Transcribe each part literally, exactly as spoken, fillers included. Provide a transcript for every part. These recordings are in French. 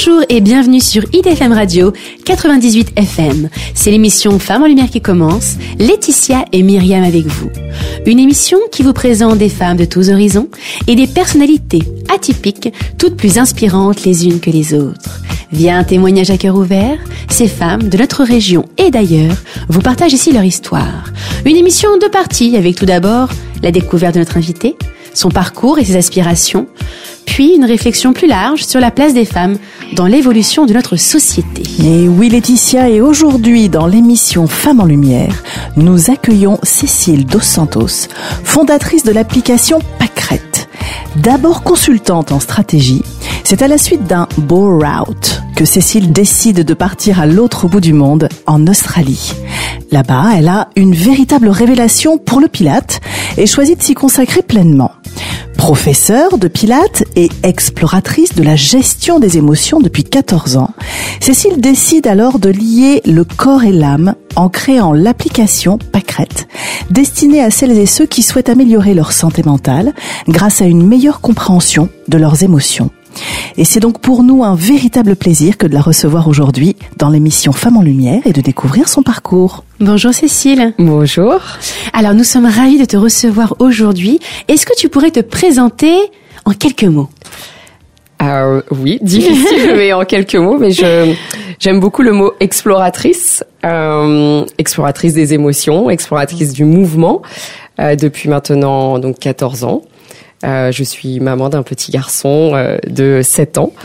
Bonjour et bienvenue sur I D F M Radio quatre-vingt-dix-huit F M. C'est l'émission Femmes en Lumière qui commence. Laetitia et Myriam avec vous. Une émission qui vous présente des femmes de tous horizons et des personnalités atypiques, toutes plus inspirantes les unes que les autres. Via un témoignage à cœur ouvert, ces femmes de notre région et d'ailleurs vous partagent ici leur histoire. Une émission en deux parties avec tout d'abord la découverte de notre invitée, son parcours et ses aspirations, puis une réflexion plus large sur la place des femmes dans l'évolution de notre société. Et oui Laetitia, et aujourd'hui dans l'émission Femmes en Lumière, nous accueillons Cécile Dos Santos, fondatrice de l'application Pâquerette. D'abord consultante en stratégie, c'est à la suite d'un bore out que Cécile décide de partir à l'autre bout du monde, en Australie. Là-bas, elle a une véritable révélation pour le Pilate et choisit de s'y consacrer pleinement. Professeure de Pilates et exploratrice de la gestion des émotions depuis quatorze ans, Cécile décide alors de lier le corps et l'âme en créant l'application Pâquerette, destinée à celles et ceux qui souhaitent améliorer leur santé mentale grâce à une meilleure compréhension de leurs émotions. Et c'est donc pour nous un véritable plaisir que de la recevoir aujourd'hui dans l'émission Femmes en Lumière et de découvrir son parcours. Bonjour Cécile. Bonjour. Alors nous sommes ravis de te recevoir aujourd'hui. Est-ce que tu pourrais te présenter en quelques mots ? Euh, oui, difficile, mais en quelques mots. Mais je j'aime beaucoup le mot exploratrice, euh, exploratrice des émotions, exploratrice du mouvement, euh, depuis maintenant donc quatorze ans. Euh, je suis maman d'un petit garçon euh, de sept ans.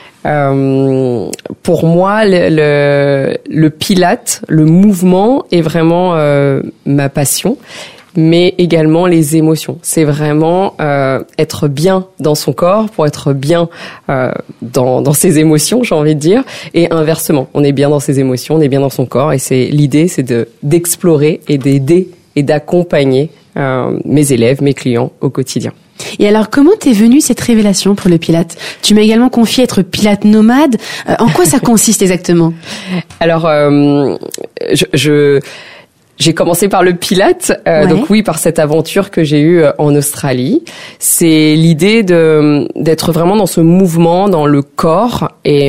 Euh, pour moi, le, le, le Pilate, le mouvement est vraiment euh, ma passion, mais également les émotions. C'est vraiment euh, être bien dans son corps pour être bien euh, dans, dans ses émotions, j'ai envie de dire, et inversement. On est bien dans ses émotions, on est bien dans son corps, et c'est l'idée, c'est de d'explorer et d'aider et d'accompagner euh, mes élèves, mes clients au quotidien. Et alors, comment t'es venue cette révélation pour le Pilate ? Tu m'as également confié être Pilate nomade. Euh, en quoi ça consiste exactement ? Alors, euh, je, je j'ai commencé par le Pilate, euh, ouais. donc oui, par cette aventure que j'ai eue en Australie. C'est l'idée de d'être vraiment dans ce mouvement, dans le corps et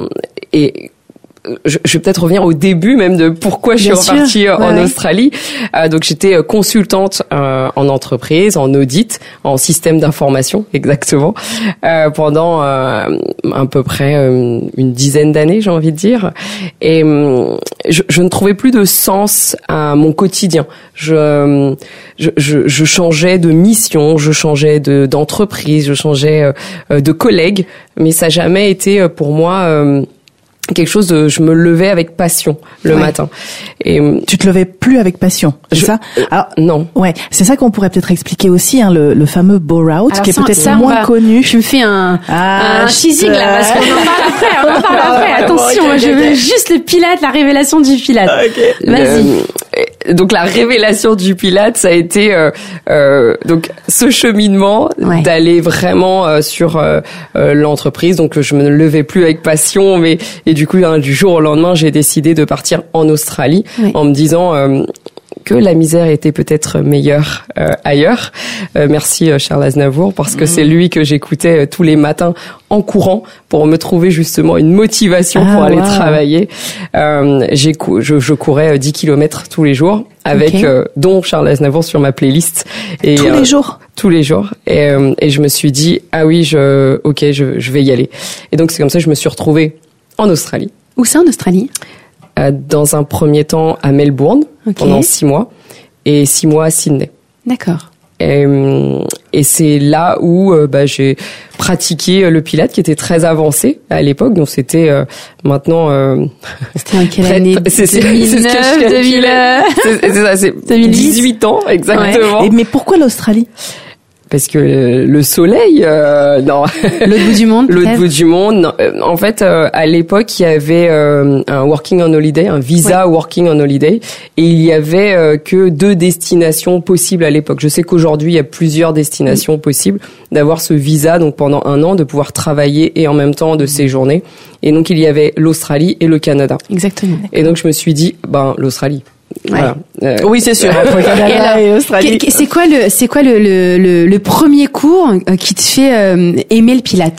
et Je, je vais peut-être revenir au début même de pourquoi je suis repartie en ouais, Australie. Euh, donc j'étais consultante euh, en entreprise, en audit, en système d'information exactement, euh, pendant euh, à peu près euh, une dizaine d'années, j'ai envie de dire. Et euh, je, je ne trouvais plus de sens à mon quotidien. Je, je, je, je changeais de mission, je changeais de, d'entreprise, je changeais euh, de collègues, mais ça n'a jamais été pour moi euh, quelque chose de, je me levais avec passion le ouais. matin. Et tu te levais plus avec passion, c'est je, ça ? Alors non. Ouais, c'est ça qu'on pourrait peut-être expliquer aussi, hein, le, le fameux bore out, alors qui est peut-être ça, moins va, connu. Tu me fais un, ah, un teasing là, parce qu'on en parle après. On en parle après. Attention, okay, okay, je veux okay. juste le Pilate, la révélation du Pilate. Okay. Vas-y. Euh, donc la révélation du Pilate, ça a été euh, euh, donc ce cheminement ouais. d'aller vraiment euh, sur euh, euh, l'entreprise. Donc je me levais plus avec passion, mais et du coup, hein, du jour au lendemain, j'ai décidé de partir en Australie oui. en me disant euh, que la misère était peut-être meilleure euh, ailleurs. Euh, merci euh, Charles Aznavour, parce que mmh. c'est lui que j'écoutais euh, tous les matins en courant pour me trouver justement une motivation ah, pour aller wow. travailler. Euh, j'ai cou- je, je courais dix kilomètres tous les jours avec okay. euh, dont Charles Aznavour sur ma playlist. Et, tous euh, les jours tous les jours. Et, euh, et je me suis dit, ah oui, je, ok, je, je vais y aller. Et donc c'est comme ça que je me suis retrouvée en Australie. Où ça en Australie ? euh, Dans un premier temps à Melbourne, okay. pendant six mois, et six mois à Sydney. D'accord. Et, et c'est là où euh, bah, j'ai pratiqué le Pilate, qui était très avancé à l'époque. Donc c'était euh, maintenant. Euh, c'était en quelle année ? C'est, c'est, deux mille neuf, c'est ce que je deux mille... c'est, c'est ça, c'est deux mille dix-huit dix-huit ans exactement. Ouais. Et mais pourquoi l'Australie ? Parce que le soleil, euh, non. L'autre bout du monde. L'autre bout du monde. Non. En fait, euh, à l'époque, il y avait euh, un working on holiday, un visa ouais. working on holiday, et il y avait euh, que deux destinations possibles à l'époque. Je sais qu'aujourd'hui, il y a plusieurs destinations oui. possibles d'avoir ce visa, donc pendant un an, de pouvoir travailler et en même temps de séjourner. Et donc, il y avait l'Australie et le Canada. Exactement. Et donc, je me suis dit, ben l'Australie. Ouais. Voilà. Euh, oui, c'est sûr. Alors, et Australie. C'est quoi le, c'est quoi le, le, le, le premier cours qui te fait euh, aimer le Pilate ?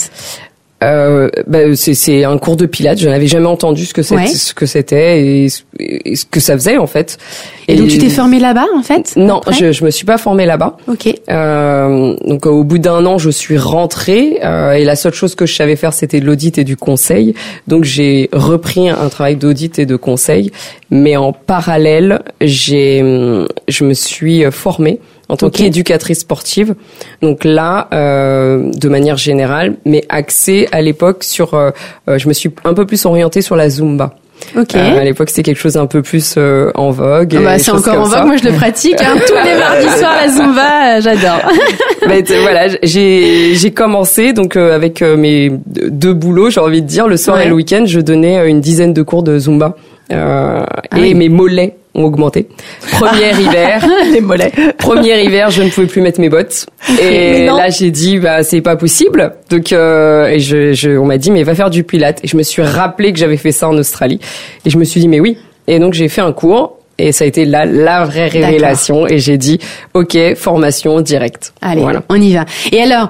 Euh, bah, c'est, c'est un cours de pilates. Je n'avais jamais entendu ce que c'était, ouais. ce que c'était et, et ce que ça faisait en fait. Et, et donc tu t'es formée là-bas en fait? Non, je, je me suis pas formée là-bas. Ok. Euh, donc au bout d'un an, je suis rentrée euh, et la seule chose que je savais faire, c'était de l'audit et du conseil. Donc j'ai repris un travail d'audit et de conseil, mais en parallèle, j'ai, je me suis formée en tant okay. qu'éducatrice sportive. Donc là, euh, de manière générale, mais axée à l'époque sur, euh, je me suis un peu plus orientée sur la Zumba. Ok. Euh, à l'époque, c'était quelque chose un peu plus euh, en vogue. Ah bah, c'est encore en vogue. Ça. Moi, je le pratique. Hein, tous les mardis soirs, la Zumba, euh, j'adore. Mais voilà, j'ai j'ai commencé donc euh, avec euh, mes deux boulots, j'ai envie de dire, le soir ouais. et le week-end, je donnais une dizaine de cours de Zumba euh, ah et oui. mes mollets ont augmenté. Premier hiver, les mollets. Premier hiver, je ne pouvais plus mettre mes bottes. Et là, j'ai dit, bah, c'est pas possible. Donc, euh, et je, je, on m'a dit, mais va faire du pilates. Et je me suis rappelé que j'avais fait ça en Australie. Et je me suis dit, mais oui. Et donc, j'ai fait un cours. Et ça a été la, la vraie révélation. D'accord. Et j'ai dit, ok, formation directe. Allez, voilà. On y va. Et alors,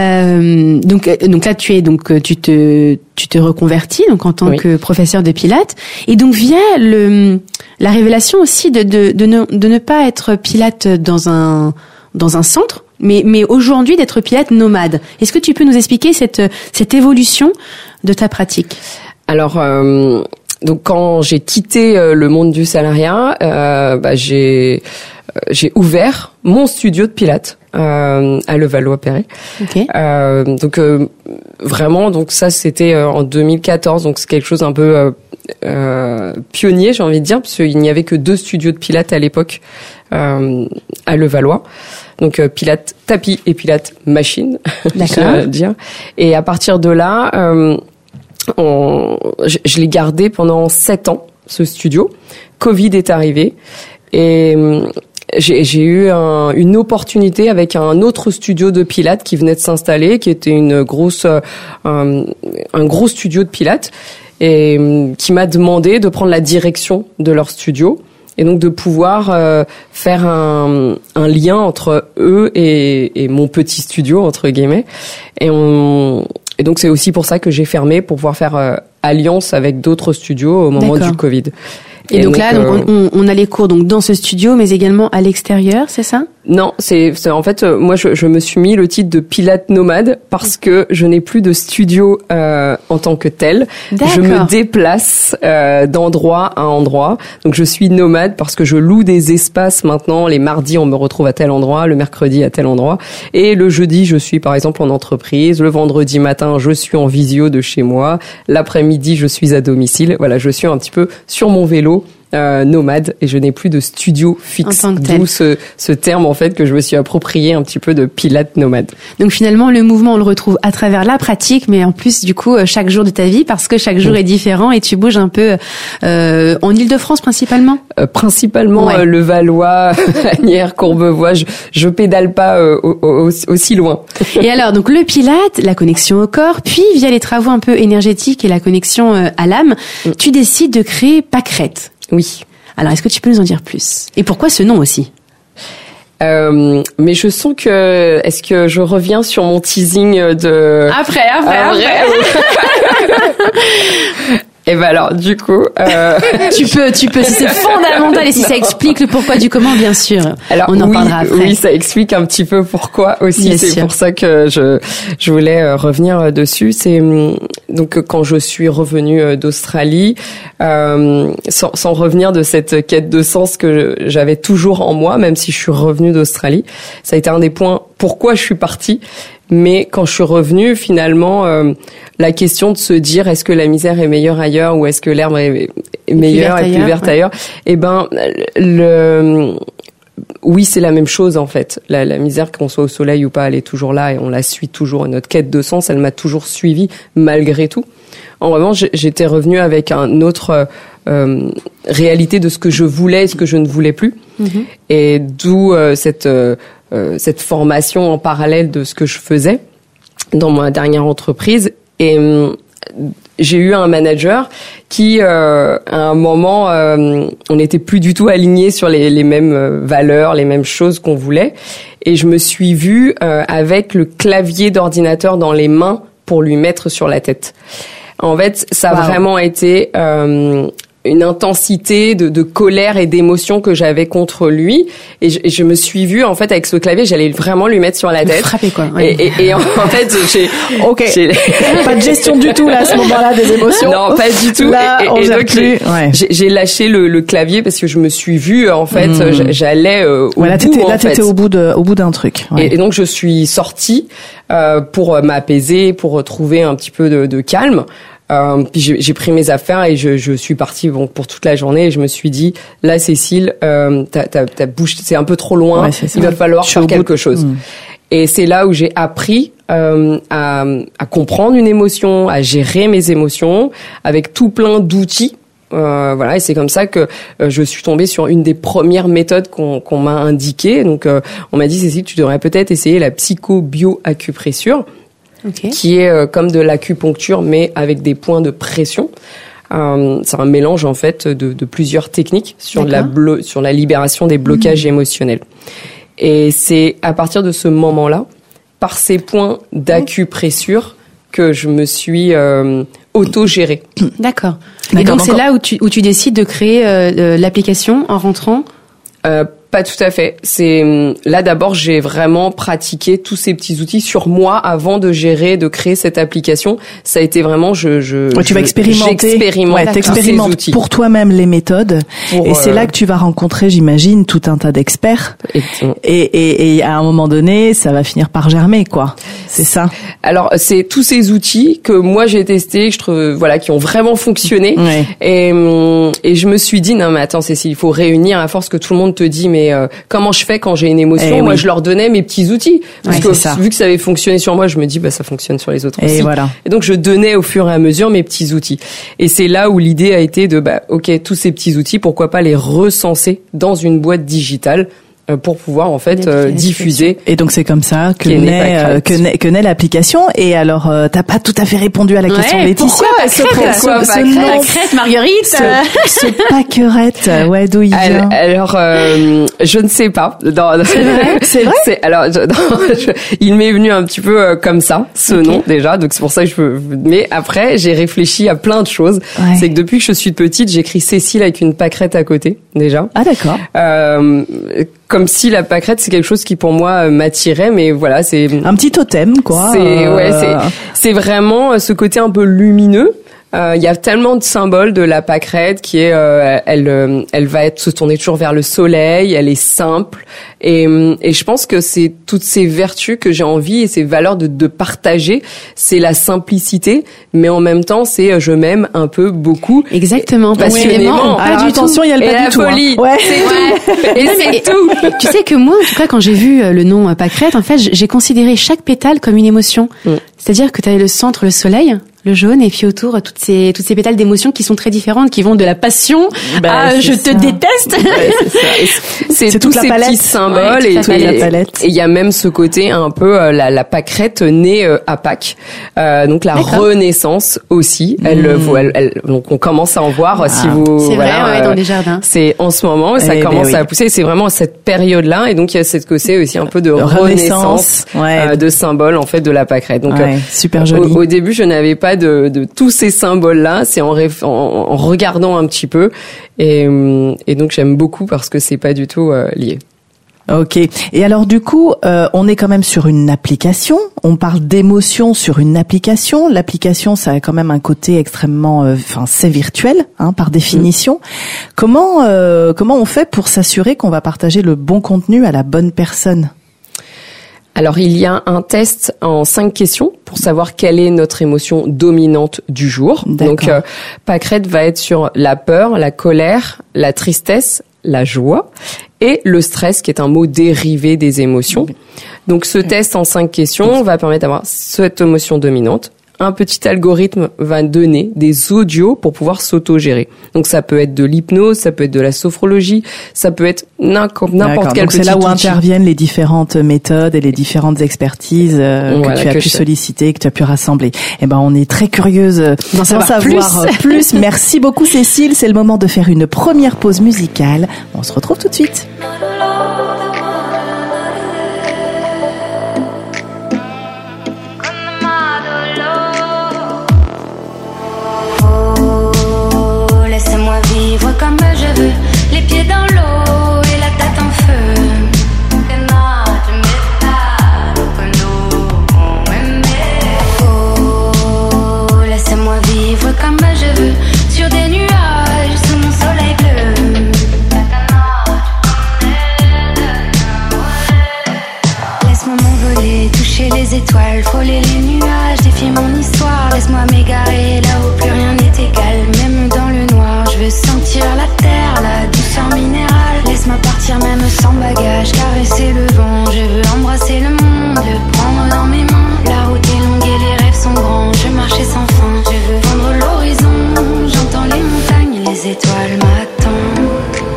euh, donc, donc là, tu es, donc, tu te, tu te reconvertis, donc, en tant oui. que professeur de pilates. Et donc, vient le, la révélation aussi de, de, de ne, de ne pas être pilate dans un, dans un centre, mais, mais aujourd'hui d'être pilate nomade. Est-ce que tu peux nous expliquer cette, cette évolution de ta pratique? Alors, euh, donc quand j'ai quitté euh, le monde du salariat, euh, bah, j'ai euh, j'ai ouvert mon studio de pilates euh, à Levallois-Perret. Okay. Euh, donc euh, vraiment, donc ça c'était euh, en deux mille quatorze, donc c'est quelque chose un peu euh, euh, pionnier, j'ai envie de dire, parce qu'il n'y avait que deux studios de pilates à l'époque euh, à Levallois. Donc euh, pilates tapis et pilates machine, je dois dire. Et à partir de là. Euh, On, je, je l'ai gardé pendant sept ans, ce studio. Covid est arrivé et j'ai, j'ai eu un, une opportunité avec un autre studio de pilates qui venait de s'installer, qui était une grosse, un, un gros studio de pilates et qui m'a demandé de prendre la direction de leur studio et donc de pouvoir euh, faire un, un lien entre eux et, et mon petit studio entre guillemets. Et on Et donc, c'est aussi pour ça que j'ai fermé, pour pouvoir faire euh, alliance avec d'autres studios au moment D'accord. du Covid. Et, et donc, donc là, euh, donc on, on a les cours donc dans ce studio, mais également à l'extérieur, c'est ça? Non, c'est, c'est en fait, euh, moi, je, je me suis mis le titre de Pilate nomade parce que je n'ai plus de studio euh, en tant que tel. D'accord. Je me déplace euh, d'endroit à endroit. Donc, je suis nomade parce que je loue des espaces maintenant. Les mardis, on me retrouve à tel endroit, le mercredi à tel endroit, et le jeudi, je suis par exemple en entreprise. Le vendredi matin, je suis en visio de chez moi. L'après-midi, je suis à domicile. Voilà, je suis un petit peu sur mon vélo. Euh, nomade et je n'ai plus de studio fixe, d'où ce, ce terme en fait que je me suis approprié un petit peu de pilate nomade. Donc finalement le mouvement on le retrouve à travers la pratique, mais en plus du coup chaque jour de ta vie parce que chaque jour mmh. est différent et tu bouges un peu euh, en Île-de-France principalement. Euh, principalement ouais. euh, le Valois, Asnières, Courbevoie. Je, je pédale pas euh, au, au, aussi loin. Et alors donc le pilate, la connexion au corps, puis via les travaux un peu énergétiques et la connexion euh, à l'âme, mmh. tu décides de créer Pâquerette. Oui. Alors, est-ce que tu peux nous en dire plus? Et pourquoi ce nom aussi? Euh, mais je sens que, est-ce que je reviens sur mon teasing de... Après, après, ah, après. Et ben alors, du coup, euh... tu peux, tu peux. Si c'est fondamental et si ça explique le pourquoi du comment, bien sûr. Alors, on en oui, parlera après. Oui, ça explique un petit peu pourquoi aussi. Bien c'est sûr. pour ça que je, je voulais revenir dessus. C'est donc quand je suis revenue d'Australie, euh, sans, sans revenir de cette quête de sens que j'avais toujours en moi, même si je suis revenue d'Australie, ça a été un des points pourquoi je suis partie. Mais quand je suis revenue, finalement, euh, la question de se dire est-ce que la misère est meilleure ailleurs ou est-ce que l'herbe est, est meilleure et plus verte ouais. ailleurs, eh ben, le, oui, c'est la même chose en fait. La, la misère, qu'on soit au soleil ou pas, elle est toujours là et on la suit toujours. Et notre quête de sens, elle m'a toujours suivie malgré tout. En revanche, j'étais revenue avec un autre euh, réalité de ce que je voulais et ce que je ne voulais plus, mm-hmm. et d'où euh, cette euh, Euh, cette formation en parallèle de ce que je faisais dans ma dernière entreprise. Et euh, j'ai eu un manager qui, euh, à un moment, euh, on n'était plus du tout alignés sur les, les mêmes valeurs, les mêmes choses qu'on voulait. Et je me suis vue euh, avec le clavier d'ordinateur dans les mains pour lui mettre sur la tête. En fait, ça a wow. vraiment été euh, une intensité de, de colère et d'émotion que j'avais contre lui, et je, et je me suis vue en fait avec ce clavier, j'allais vraiment lui mettre sur la tête. Frapper quoi. Ouais. Et, et, et en, en fait, j'ai ok. J'ai... pas de gestion du tout là à ce moment-là des émotions. Non, pas du tout. Là, et, on et gère donc plus. j'ai, ouais. j'ai, j'ai lâché le, le clavier parce que je me suis vue en fait, mmh. j'allais euh, au ouais, là, bout. T'étais, en là, fait. t'étais au bout de, au bout d'un truc. Ouais. Et, et donc je suis sortie euh, pour m'apaiser, pour retrouver un petit peu de, de calme. Euh, puis j'ai, j'ai pris mes affaires et je, je suis partie bon pour toute la journée. Et je me suis dit, là Cécile, euh, ta, ta, ta bouche c'est un peu trop loin. Ouais, c'est il va falloir je faire quelque de... chose. Mmh. Et c'est là où j'ai appris euh, à, à comprendre une émotion, à gérer mes émotions avec tout plein d'outils. Euh, voilà, et c'est comme ça que euh, je suis tombée sur une des premières méthodes qu'on, qu'on m'a indiquées. Donc, euh, on m'a dit, Cécile, tu devrais peut-être essayer la psycho-bio-acupressure. Okay. Qui est euh, comme de l'acupuncture mais avec des points de pression. Euh, c'est un mélange en fait de, de plusieurs techniques sur la blo- sur la libération des blocages mmh. émotionnels. Et c'est à partir de ce moment-là, par ces points d'acupressure, que je me suis euh, auto-gérée. D'accord. Et donc c'est là où tu où tu décides de créer euh, l'application en rentrant. Euh, Pas tout à fait. C'est là d'abord j'ai vraiment pratiqué tous ces petits outils sur moi avant de gérer, de créer cette application. Ça a été vraiment je je. Ouais, tu vas expérimenter. J'expérimente. Ouais, t'expérimentes pour toi-même les méthodes. Pour, et c'est euh... là que tu vas rencontrer, j'imagine, tout un tas d'experts. Et, et, et, et à un moment donné, ça va finir par germer, quoi. C'est ça. Alors c'est tous ces outils que moi j'ai testés, que je trouve voilà qui ont vraiment fonctionné. Ouais. Et et je me suis dit non mais attends Cécile, il faut réunir à force que tout le monde te dit mais euh, comment je fais quand j'ai une émotion. Eh moi oui. Je leur donnais mes petits outils parce ouais, que ça. Vu que ça avait fonctionné sur moi, je me dis bah ça fonctionne sur les autres et aussi. Voilà. Et donc je donnais au fur et à mesure mes petits outils. Et c'est là où l'idée a été de bah ok tous ces petits outils, pourquoi pas les recenser dans une boîte digitale pour pouvoir en fait euh, diffuser. Et donc c'est comme ça que naît, euh, que naît que naît l'application. Et alors euh, t'as pas tout à fait répondu à la question ouais, Laetitia. Pourquoi ce, pourquoi ce, pourquoi ce, ce nom, Pâquerette, Marguerite. Ce, ce Pâquerette, ouais d'où il vient? Alors euh, je ne sais pas. Dans, c'est vrai. C'est vrai. C'est, alors je, dans, je, il m'est venu un petit peu euh, comme ça ce okay. nom déjà. Donc c'est pour ça que je peux. Mais après j'ai réfléchi à plein de choses. Ouais. C'est que depuis que je suis petite, j'écris Cécile avec une pâquerette à côté déjà. Ah d'accord. Euh, comme si la pâquerette c'est quelque chose qui pour moi m'attirait, mais voilà c'est un petit totem quoi. C'est euh... ouais c'est c'est vraiment ce côté un peu lumineux. Il euh, y a tellement de symboles de la pâquerette qui est, euh, elle, euh, elle va être se tourner toujours vers le soleil. Elle est simple et, et je pense que c'est toutes ces vertus que j'ai envie et ces valeurs de, de partager. C'est la simplicité, mais en même temps c'est je m'aime un peu beaucoup. Exactement, passionnément. Pas du tout. Attention, il y a le pas du tout. Folie. Hein. Ouais, c'est tout. Et c'est tout. Tu sais que moi, en tout cas, quand j'ai vu le nom pâquerette, en fait, j'ai considéré chaque pétale comme une émotion. Mm. C'est-à-dire que tu avais le centre, le soleil. Le jaune et puis autour toutes ces toutes ces pétales d'émotions qui sont très différentes, qui vont de la passion bah, à je ça. te déteste. Ouais, c'est ça. C'est, c'est tous ces palette. petits symboles ouais, et il y a même ce côté un peu euh, la, la pâquerette née euh, à Pâques, euh, donc la D'accord. Renaissance aussi. Elle, mmh. elle, elle, donc on commence à en voir ah. si vous. C'est voilà, vrai, ouais, dans les jardins. C'est en ce moment, ça eh commence ben oui. à pousser. C'est vraiment cette période-là et donc il y a cette côté aussi un peu de renaissance, renaissance ouais. euh, de symboles en fait de la pâquerette. Donc ouais, euh, super joli. Au, au début, je n'avais pas de, de tous ces symboles-là, c'est en, réf- en, en regardant un petit peu, et, et donc j'aime beaucoup parce que c'est pas du tout euh, lié. Ok. Et alors du coup, euh, on est quand même sur une application. On parle d'émotion sur une application. L'application, ça a quand même un côté extrêmement, enfin, euh, c'est virtuel, hein, par définition. Mmh. Comment, euh, comment on fait pour s'assurer qu'on va partager le bon contenu à la bonne personne ? Alors, il y a un test en cinq questions pour savoir quelle est notre émotion dominante du jour. D'accord. Donc, euh, Pâquerette va être sur la peur, la colère, la tristesse, la joie et le stress, qui est un mot dérivé des émotions. Donc, ce test en cinq questions va permettre d'avoir cette émotion dominante. Un petit algorithme va donner des audios pour pouvoir s'auto-gérer. Donc ça peut être de l'hypnose, ça peut être de la sophrologie, ça peut être n'importe, n'importe quel petit outil. C'est là où outil. interviennent les différentes méthodes et les différentes expertises euh, voilà, que tu as que pu je... solliciter, que tu as pu rassembler. Eh ben, on est très curieuse d'en savoir, savoir plus. plus. Merci beaucoup Cécile. C'est le moment de faire une première pause musicale. On se retrouve tout de suite. Love les étoiles m'attendent.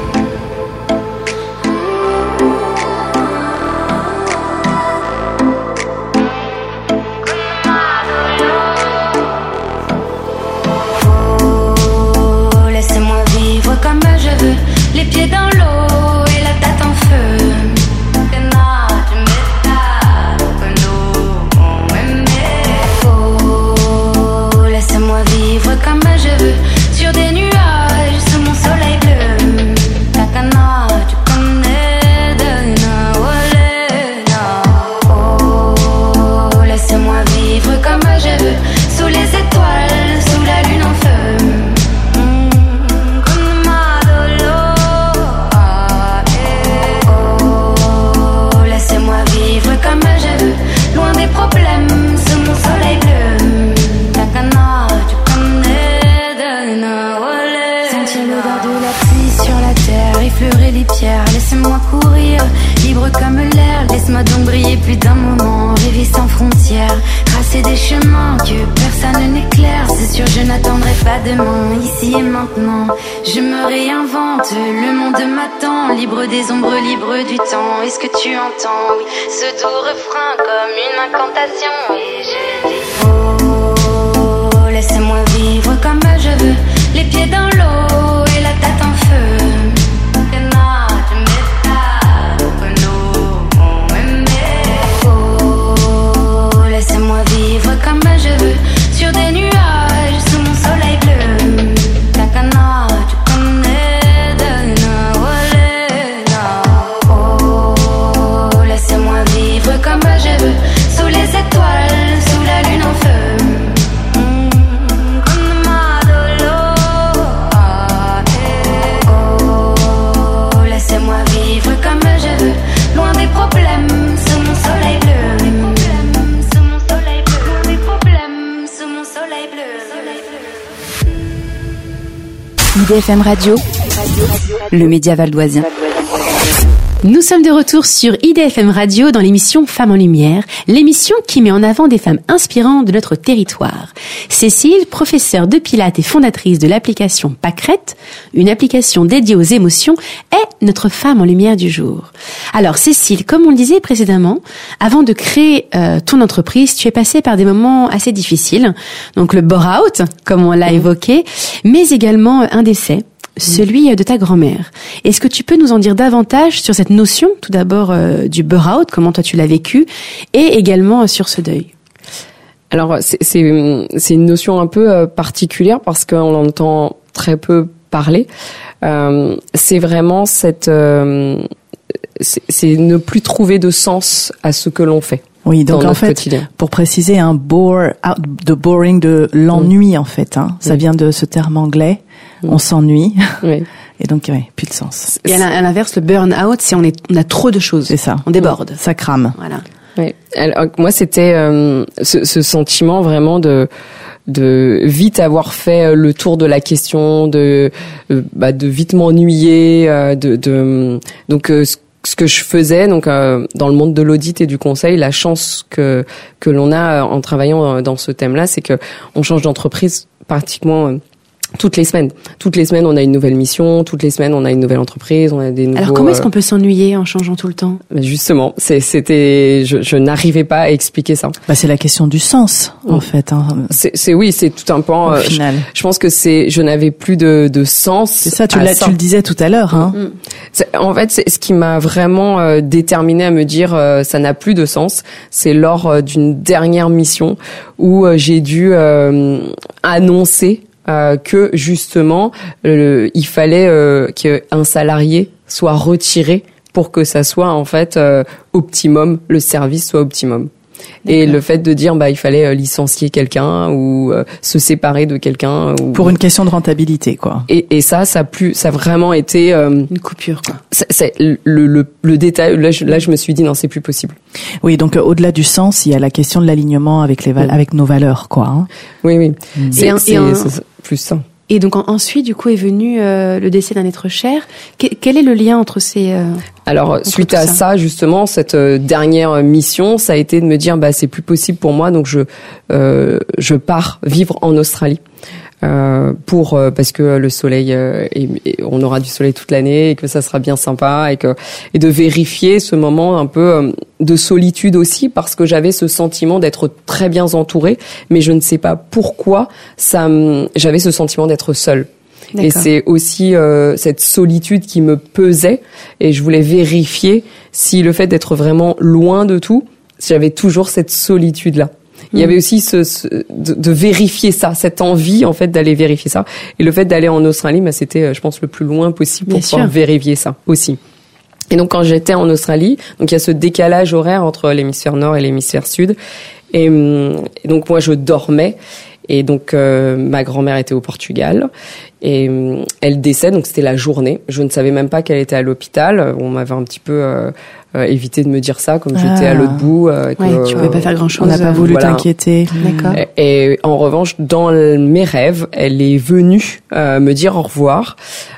Les pieds dans l'eau et la tête en feu. Oh, laissez-moi vivre comme je veux sur des nuages sous mon soleil bleu. Takana, tu connais de Nawalena. Oh, laissez-moi vivre comme je veux sous les étoiles, sous la lune en feu. Laissez-moi courir, libre comme l'air. Laisse-moi donc briller plus d'un moment. Rêver sans frontières, tracer des chemins que personne n'éclaire. C'est sûr je n'attendrai pas demain, ici et maintenant. Je me réinvente, le monde m'attend. Libre des ombres, libre du temps. Est-ce que tu entends, oui, ce doux refrain comme une incantation. Et je dis oh, laissez-moi vivre comme je veux. Les pieds dans l'eau et la tête en feu. Laissez-moi vivre comme je veux sur des nuages sous mon soleil bleu. Takana, tu connais de Nawalena. Oh, laissez-moi vivre comme je veux sous les étoiles, sous la lune en feu. Oh, laissez-moi vivre comme je veux, loin des problèmes sous mon soleil bleu. I D F M Radio, le média valdoisien. Nous sommes de retour sur I D F M Radio dans l'émission Femmes en Lumière, l'émission qui met en avant des femmes inspirantes de notre territoire. Cécile, professeure de Pilates et fondatrice de l'application Pâquerette, une application dédiée aux émotions, est notre femme en lumière du jour. Alors Cécile, comme on le disait précédemment, avant de créer euh, ton entreprise, tu es passée par des moments assez difficiles, donc le bore-out, comme on l'a évoqué, mais également un décès. Celui de ta grand-mère. Est-ce que tu peux nous en dire davantage sur cette notion, tout d'abord euh, du burn-out, comment toi tu l'as vécu, et également euh, sur ce deuil? Alors c'est c'est c'est une notion un peu euh, particulière parce qu'on entend très peu parler. Euh, c'est vraiment cette euh, c'est, c'est ne plus trouver de sens à ce que l'on fait. Oui, donc en fait, quotidien. Pour préciser, un bore out, de boring, de l'ennui mmh. en fait. Hein. Ça mmh. vient de ce terme anglais. Mmh. On s'ennuie. Oui. Et donc, oui, plus de sens. Et à l'inverse, le burn-out, c'est on est, on a trop de choses. C'est ça. On déborde. Ça crame. Voilà. Oui. Alors, moi, c'était euh, ce, ce sentiment vraiment de de vite avoir fait le tour de la question, de euh, bah, de vite m'ennuyer, euh, de, de donc euh, ce que je faisais donc euh, dans le monde de l'audit et du conseil, la chance que que l'on a en travaillant dans ce thème-là, c'est que on change d'entreprise pratiquement euh, toutes les semaines. Toutes les semaines, on a une nouvelle mission. Toutes les semaines, on a une nouvelle entreprise. On a des nouveaux. Alors, comment est-ce qu'on peut s'ennuyer en changeant tout le temps? Justement, c'est, c'était, je, je n'arrivais pas à expliquer ça. Bah, c'est la question du sens, mmh. en fait. Hein. C'est, c'est oui, c'est tout un pan. Au euh, final. Je, je pense que c'est, je n'avais plus de, de sens. C'est ça. Tu l'as, ça. tu le disais tout à l'heure. Hein. Mmh. C'est, en fait, c'est ce qui m'a vraiment euh, déterminé à me dire, euh, ça n'a plus de sens. C'est lors euh, d'une dernière mission où euh, j'ai dû euh, annoncer. Euh, que justement euh, il fallait euh, qu'un salarié soit retiré pour que ça soit en fait euh, optimum, le service soit optimum. Et le fait de dire bah il fallait licencier quelqu'un ou euh, se séparer de quelqu'un ou... pour une question de rentabilité quoi. Et, et ça ça a plus ça a vraiment été euh, une coupure quoi. C'est, c'est le, le le détail là je, là je me suis dit non c'est plus possible. Oui donc euh, au-delà du sens il y a la question de l'alignement avec les val- mmh. avec nos valeurs quoi. Hein. Oui oui. Mmh. C'est, et un, c'est, et un... c'est plus ça. Et donc en, ensuite, du coup, est venu euh, le décès d'un être cher. Que, quel est le lien entre ces euh, Alors suite à ça, ça justement, cette euh, dernière mission, ça a été de me dire bah c'est plus possible pour moi, donc je euh, je pars vivre en Australie. euh, pour euh, parce que le soleil, euh, et, et on aura du soleil toute l'année et que ça sera bien sympa et que et de vérifier ce moment un peu euh, de solitude aussi parce que j'avais ce sentiment d'être très bien entourée, mais je ne sais pas pourquoi ça, j'avais ce sentiment d'être seule. D'accord. Et c'est aussi euh, cette solitude qui me pesait et je voulais vérifier si le fait d'être vraiment loin de tout, j'avais toujours cette solitude-là. Il y avait aussi ce, ce de, de vérifier ça, cette envie en fait d'aller vérifier ça. Et le fait d'aller en Australie, bah, c'était, je pense, le plus loin possible pour Bien pouvoir sûr. vérifier ça aussi. Et donc quand j'étais en Australie, donc il y a ce décalage horaire entre l'hémisphère nord et l'hémisphère sud. Et, et donc moi je dormais. Et donc euh, ma grand-mère était au Portugal et euh, elle décède, donc c'était la journée. Je ne savais même pas qu'elle était à l'hôpital. On m'avait un petit peu euh, euh, évité de me dire ça, comme ah. j'étais à l'autre bout. Euh, que, ouais, tu pouvais pas faire grand-chose. On n'a pas voulu voilà. t'inquiéter. D'accord. Et, et en revanche, dans mes rêves, elle est venue euh, me dire au revoir.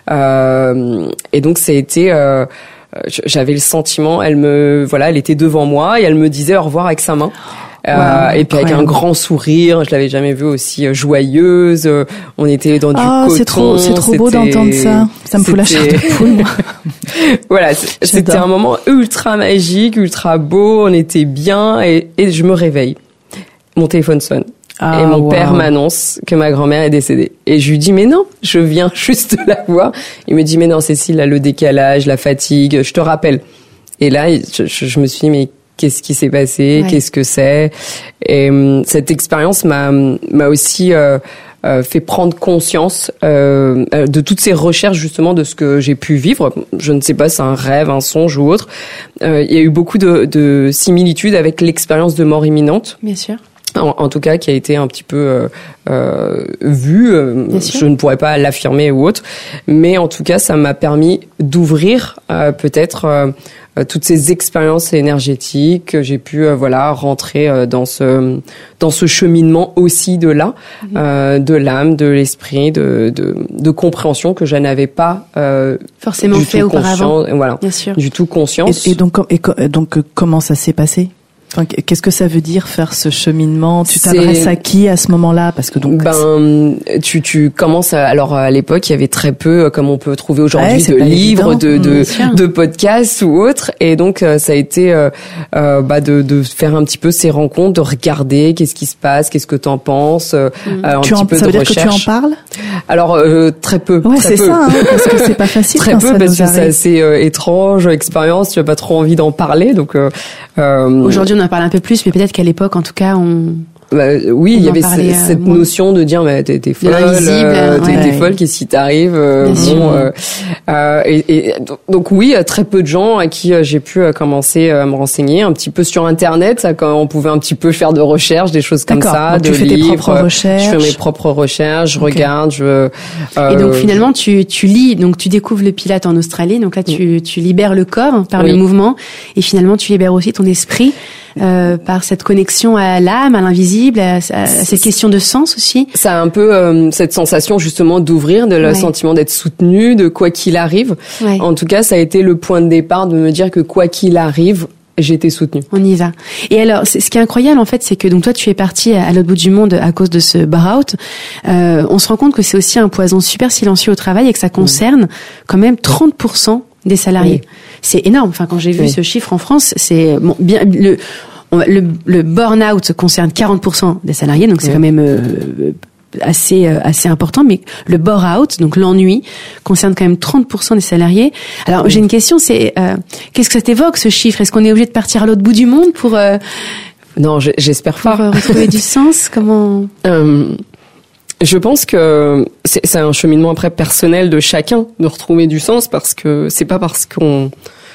Euh, et donc ça a été... Euh, j'avais le sentiment, elle me, voilà, elle était devant moi et elle me disait au revoir avec sa main. Euh, wow, et puis avec un grand sourire, je l'avais jamais vue aussi joyeuse. On était dans du oh, coton. C'est trop, c'est trop beau d'entendre ça. Ça me fout la chair de poule. Moi. Voilà, c'était un moment ultra magique, ultra beau. On était bien et, et je me réveille. Mon téléphone sonne. Ah, et mon wow. père m'annonce que ma grand-mère est décédée. Et je lui dis, mais non, je viens juste de la voir. Il me dit, mais non, Cécile, là, le décalage, la fatigue, je te rappelle. Et là, je, je, je me suis dit, mais qu'est-ce qui s'est passé? Ouais. Qu'est-ce que c'est? Et euh, cette expérience m'a, m'a aussi euh, euh, fait prendre conscience euh, de toutes ces recherches, justement, de ce que j'ai pu vivre. Je ne sais pas si c'est un rêve, un songe ou autre. Euh, il y a eu beaucoup de, de similitudes avec l'expérience de mort imminente. Bien sûr. En, en tout cas, qui a été un petit peu euh, euh, vu. Euh, je ne pourrais pas l'affirmer ou autre, mais en tout cas, ça m'a permis d'ouvrir euh, peut-être euh, toutes ces expériences énergétiques que j'ai pu euh, voilà rentrer euh, dans ce dans ce cheminement aussi de là, mmh. euh, de l'âme, de l'esprit, de de, de compréhension que je n'avais pas euh, forcément du fait tout auparavant. Voilà, Bien sûr. Du tout conscience. Et, et donc, et, donc, comment ça s'est passé? Enfin, qu'est-ce que ça veut dire faire ce cheminement? Tu t'adresses à qui à ce moment-là? Parce que donc ben tu tu commences à, alors à l'époque il y avait très peu, comme on peut trouver aujourd'hui, ouais, de livres, de de, mmh, de podcasts ou autres, et donc ça a été euh, euh, bah de de faire un petit peu ces rencontres, de regarder qu'est-ce qui se passe, qu'est-ce que t'en penses, mmh. euh, un tu petit en, peu ça de veut recherche. dire que tu en parles? Alors euh, très peu. Ouais, très c'est peu. ça, hein, parce que c'est pas facile. Très quand peu ça parce que c'est assez euh, étrange expérience. Tu as pas trop envie d'en parler, donc. Euh, euh, Aujourd'hui, on en parle un peu plus, mais peut-être qu'à l'époque, en tout cas, on. Bah, oui, il y avait parlait, cette euh, notion de dire, mais t'es, t'es folle, euh, t'es, ouais. t'es folle, qu'est-ce qui t'arrive, euh, bon, euh, euh, et, et donc oui, très peu de gens à qui j'ai pu commencer à me renseigner, un petit peu sur Internet, ça, quand on pouvait un petit peu faire de recherches, des choses comme D'accord. ça, donc de tu fais livres. Tes propres recherches. Je fais mes propres recherches, je okay. regarde, je. Euh, et donc finalement, tu tu lis, donc tu découvres le Pilate en Australie, donc là tu mm. tu libères le corps par oui. le mouvement, et finalement tu libères aussi ton esprit. Euh, par cette connexion à l'âme, à l'invisible, à, à, à cette question de sens aussi. Ça a un peu euh, cette sensation justement d'ouvrir, de le ouais. sentiment d'être soutenu, de quoi qu'il arrive. Ouais. En tout cas, ça a été le point de départ de me dire que quoi qu'il arrive, j'étais soutenue. On y va. Et alors, ce qui est incroyable en fait, c'est que donc toi, tu es parti à l'autre bout du monde à cause de ce burn-out. Euh, on se rend compte que c'est aussi un poison super silencieux au travail et que ça concerne mmh. quand même trente pour cent des salariés. Oui. C'est énorme. Enfin, quand j'ai vu oui. ce chiffre en France, c'est bon, bien le le, le burn-out concerne quarante pour cent des salariés, donc c'est oui. quand même euh, assez euh, assez important. Mais le bore-out, donc l'ennui, concerne quand même trente pour cent des salariés. Alors oui. j'ai une question, c'est euh, qu'est-ce que ça t'évoque ce chiffre? Est-ce qu'on est obligé de partir à l'autre bout du monde pour euh, non, j'espère pas. Pour retrouver du sens? Comment euh... Je pense que c'est, c'est un cheminement après personnel de chacun de retrouver du sens, parce que c'est pas parce qu'on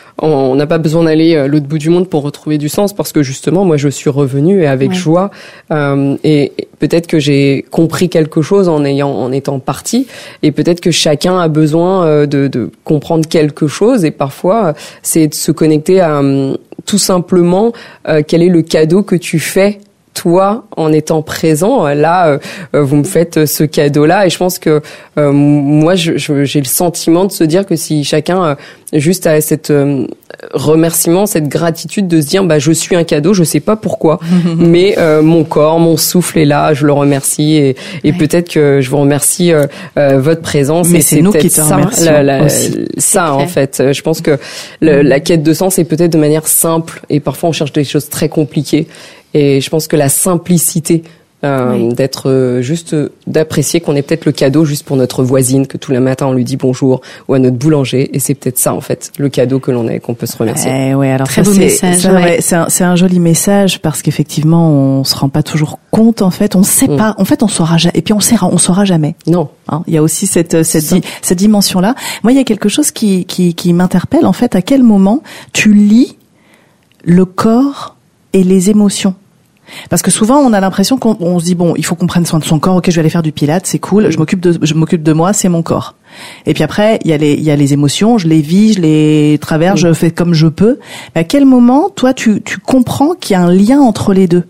on n'a pas besoin d'aller à l'autre bout du monde pour retrouver du sens, parce que justement moi je suis revenue et avec ouais. joie euh, et peut-être que j'ai compris quelque chose en ayant en étant partie, et peut-être que chacun a besoin de, de comprendre quelque chose, et parfois c'est de se connecter à tout simplement euh, quel est le cadeau que tu fais toi, en étant présent, là, euh, vous me faites ce cadeau-là. Et je pense que euh, moi, je, je, j'ai le sentiment de se dire que si chacun euh, juste a cette euh, remerciement, cette gratitude de se dire, bah, je suis un cadeau, je sais pas pourquoi, mais euh, mon corps, mon souffle est là, je le remercie. Et, et ouais. peut-être que je vous remercie euh, euh, votre présence. Mais et c'est, c'est nous peut-être qui te ça, remercions la, la, aussi. Ça, en fait. Je pense que le, la quête de sens est peut-être de manière simple. Et parfois, on cherche des choses très compliquées. Et je pense que la simplicité euh, oui. d'être euh, juste, euh, d'apprécier qu'on est peut-être le cadeau juste pour notre voisine, que tous les matins on lui dit bonjour, ou à notre boulanger. Et c'est peut-être ça, en fait, le cadeau que l'on a et qu'on peut se remercier. Eh ouais, alors très ça, beau c'est, message. ça, ouais. Ouais, c'est, un, c'est un joli message parce qu'effectivement, on se rend pas toujours compte. En fait, on sait mm. pas. En fait, on saura jamais. Et puis on saura, on saura jamais. Non. Hein, il y a aussi cette cette, di- cette dimension-là. Moi, il y a quelque chose qui qui qui m'interpelle. En fait, à quel moment tu lis le corps et les émotions? Parce que souvent on a l'impression qu'on on se dit bon, il faut qu'on prenne soin de son corps. Ok, je vais aller faire du pilates, c'est cool. Je m'occupe de je m'occupe de moi, c'est mon corps. Et puis après il y a les il y a les émotions, je les vis, je les traverse, je fais comme je peux. Mais à quel moment toi tu tu comprends qu'il y a un lien entre les deux?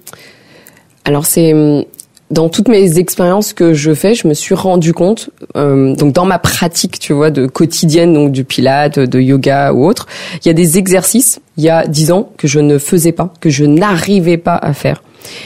Alors c'est dans toutes mes expériences que je fais, je me suis rendu compte, euh, donc dans ma pratique, tu vois, de quotidienne, donc du pilates, de yoga ou autre, il y a des exercices, il y a dix ans, que je ne faisais pas, que je n'arrivais pas à faire.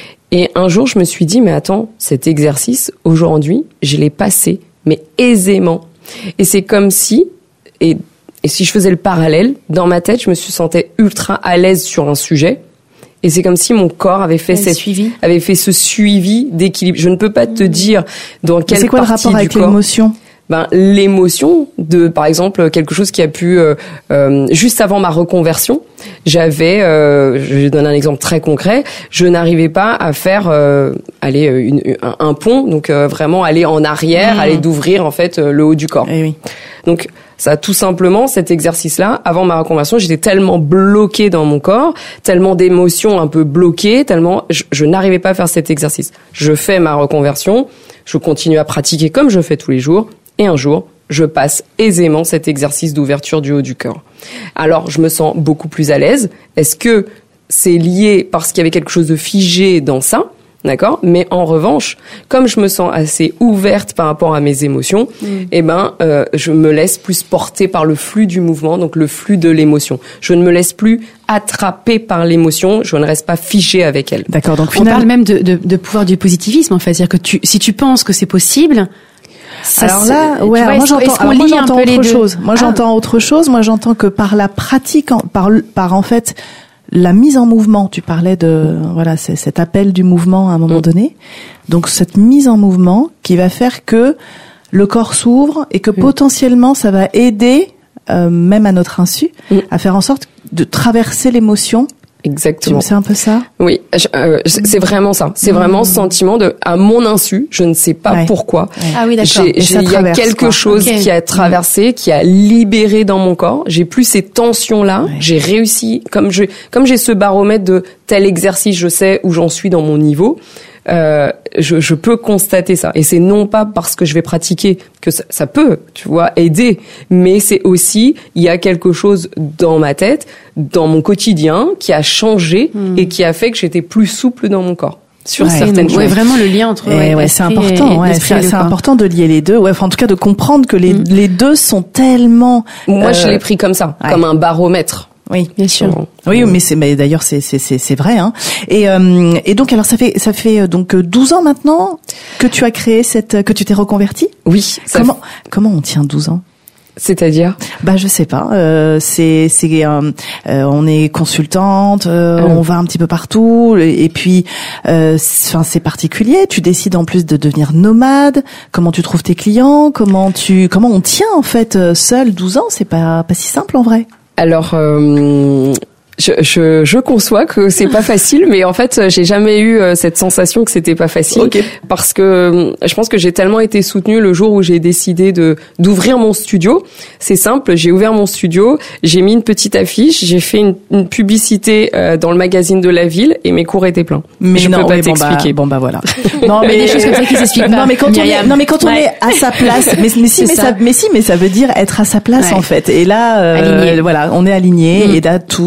Et un jour, je me suis dit, mais attends, cet exercice, aujourd'hui, je l'ai passé, mais aisément. Et c'est comme si, et, et si je faisais le parallèle, dans ma tête, je me suis sentais ultra à l'aise sur un sujet. Et c'est comme si mon corps avait fait cette, suivi. avait fait ce suivi d'équilibre. Je ne peux pas te dire dans quelle c'est quoi partie le rapport du avec corps. l'émotion? Ben, l'émotion de, par exemple, quelque chose qui a pu, euh, euh, juste avant ma reconversion, j'avais, euh, je vais donner un exemple très concret, je n'arrivais pas à faire, euh, aller une, un, un pont, donc euh, vraiment aller en arrière, mmh. aller d'ouvrir en fait le haut du corps. Eh oui. Donc ça, tout simplement, cet exercice-là, avant ma reconversion, j'étais tellement bloquée dans mon corps, tellement d'émotions un peu bloquées, tellement je, je n'arrivais pas à faire cet exercice. Je fais ma reconversion, je continue à pratiquer comme je fais tous les jours. Et un jour, je passe aisément cet exercice d'ouverture du haut du corps. Alors, je me sens beaucoup plus à l'aise. Est-ce que c'est lié parce qu'il y avait quelque chose de figé dans ça ? D'accord ? Mais en revanche, comme je me sens assez ouverte par rapport à mes émotions, mmh. eh ben, euh, je me laisse plus porter par le flux du mouvement, donc le flux de l'émotion. Je ne me laisse plus attraper par l'émotion, je ne reste pas figée avec elle. D'accord. Donc, finalement, on parle même de, de, de pouvoir du positivisme, en fait. C'est-à-dire que tu, si tu penses que c'est possible, ça, alors là, ouais, alors moi j'entends, alors moi j'entends autre chose. Moi ah. j'entends autre chose. Moi j'entends que par la pratique, par, par en fait la mise en mouvement. Tu parlais de voilà, c'est cet appel du mouvement à un moment mmh. donné. Donc cette mise en mouvement qui va faire que le corps s'ouvre et que mmh. potentiellement ça va aider, euh, même à notre insu, mmh. à faire en sorte de traverser l'émotion. Exactement. C'est un peu ça? Oui, je, euh, c'est vraiment ça. C'est mmh. vraiment ce sentiment de, à mon insu, je ne sais pas ouais. pourquoi. Ouais. Ah oui, d'accord. J'ai, j'ai, il y a quelque quoi. chose okay. qui a traversé, mmh. qui a libéré dans mon corps. J'ai plus ces tensions-là. Ouais. J'ai réussi, comme je, comme j'ai ce baromètre de tel exercice, je sais où j'en suis dans mon niveau. Euh, je, je peux constater ça. Et c'est non pas parce que je vais pratiquer que ça, ça peut, tu vois, aider, mais c'est aussi, il y a quelque chose dans ma tête, dans mon quotidien, qui a changé mmh. et qui a fait que j'étais plus souple dans mon corps. Sur ouais, certaines donc, choses. Ouais, vraiment le lien entre. Ouais, ouais, c'est important. Et, ouais, c'est, c'est important de lier les deux. Ouais, enfin, en tout cas, de comprendre que les, mmh. les deux sont tellement. Moi, euh... je l'ai pris comme ça, ouais. comme un baromètre. Oui, bien sûr. Oui, mais c'est, mais d'ailleurs, c'est, c'est, c'est, c'est vrai, hein. Et, euh, et donc, alors, ça fait, ça fait donc douze ans maintenant que tu as créé cette, que tu t'es reconverti. Oui. Comment, fait... comment on tient douze ans? C'est-à-dire? Bah, je sais pas. Euh, c'est, c'est, euh, euh, on est consultante, euh, mmh. on va un petit peu partout, et puis, euh, enfin, c'est particulier. Tu décides en plus de devenir nomade. Comment tu trouves tes clients? Comment tu, comment on tient en fait seul douze ans? C'est pas, pas si simple en vrai. Alors, euh, je, je, je conçois que c'est pas facile, mais en fait, j'ai jamais eu cette sensation que c'était pas facile, okay. parce que je pense que j'ai tellement été soutenue le jour où j'ai décidé de d'ouvrir mon studio. C'est simple, j'ai ouvert mon studio, j'ai mis une petite affiche, j'ai fait une, une publicité euh, dans le magazine de la ville et mes cours étaient pleins. Mais je non, peux pas oui, t'expliquer. Bon bah, bon bah voilà. Non mais des choses comme ça qui s'expliquent pas. Non mais quand Myriam. on est, non mais quand ouais. on est à sa place, mais, mais si, mais ça. ça, mais si, mais ça veut dire être à sa place ouais. en fait. Et là, euh, voilà, on est aligné mmh. et là tout tout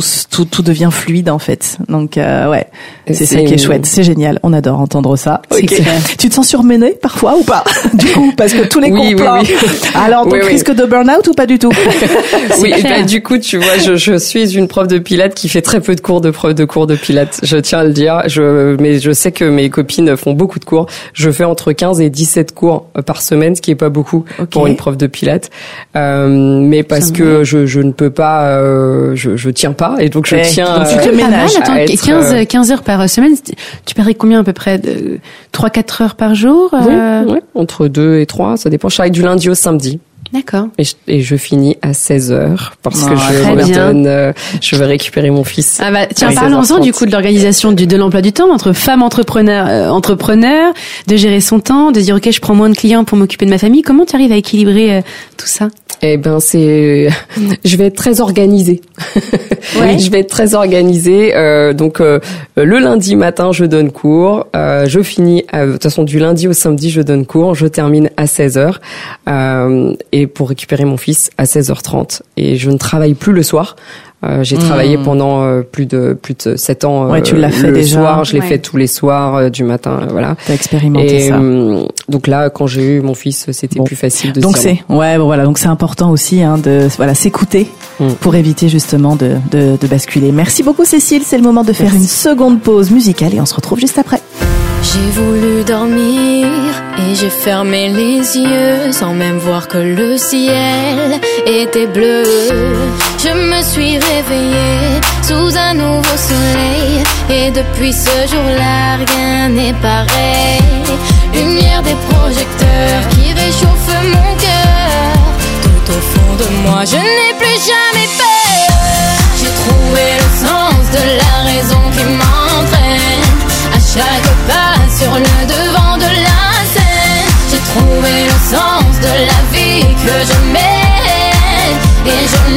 tout, tout devient fluide en fait. Donc euh, ouais, c'est, c'est ça qui est chouette. C'est génial. On adore entendre ça. C'est okay. clair. Tu te sens surmenée parfois ou pas? Du coup, parce que tous les oui, cours pleins. Oui, oui. Alors donc oui, oui. risque de burn-out ou pas du tout? Oui, bah, du coup, tu vois, je, je suis une prof de pilates qui fait très peu de cours de prof de cours de pilates. Je tiens à le dire. Je, mais je sais que mes copines font beaucoup de cours. Je fais entre quinze et dix-sept cours par semaine, ce qui est pas beaucoup okay. pour une prof de pilates. Euh, mais parce c'est que je, je ne peux pas, euh, je, je tiens pas, et donc je ouais. tiens. Donc tu te ménages. Attends, à être, quinze, quinze heures par semaine. Tu paierais combien à peu près? De trois, quatre heures par jour? euh... Oui, oui, entre deux et trois, ça dépend. Je travaille du lundi au samedi. D'accord. Et je, et je finis à seize heures parce oh, que je redonne, euh, je vais récupérer mon fils. Ah bah tiens, parlons-en du coup de l'organisation du de l'emploi du temps entre femmes entrepreneurs, euh, entrepreneurs, de gérer son temps, de dire ok, je prends moins de clients pour m'occuper de ma famille. Comment tu arrives à équilibrer euh, tout ça? Eh ben c'est, je vais être très organisée. Ouais. Je vais être très organisée. Euh, donc euh, le lundi matin, je donne cours. Euh, je finis, euh, de toute façon du lundi au samedi, je donne cours. Je termine à seize heures. Euh, et pour récupérer mon fils à seize heures trente. Et je ne travaille plus le soir. Euh, j'ai mmh. travaillé pendant euh, plus de plus de sept ans. Ouais, euh, tu l'as fait le déjà. soir, je l'ai ouais. fait tous les soirs euh, du matin, euh, voilà. T'as expérimenté et, ça. Euh, donc là, quand j'ai eu mon fils, c'était bon. plus facile de. Donc se c'est, ouais, bon, voilà, donc c'est important aussi hein, de voilà s'écouter mmh. pour éviter justement de, de de basculer. Merci beaucoup Cécile, c'est le moment de faire Merci. une seconde pause musicale et on se retrouve juste après. J'ai voulu dormir et j'ai fermé les yeux sans même voir que le ciel était bleu. Je me suis réveillée sous un nouveau soleil et depuis ce jour-là rien n'est pareil. Lumière des projecteurs qui réchauffe mon cœur. Tout au fond de moi je n'ai plus jamais peur. J'ai trouvé le sens de la raison qui m'entraîne. À chaque pas sur le devant de la scène, j'ai trouvé le sens de la vie que je mène et je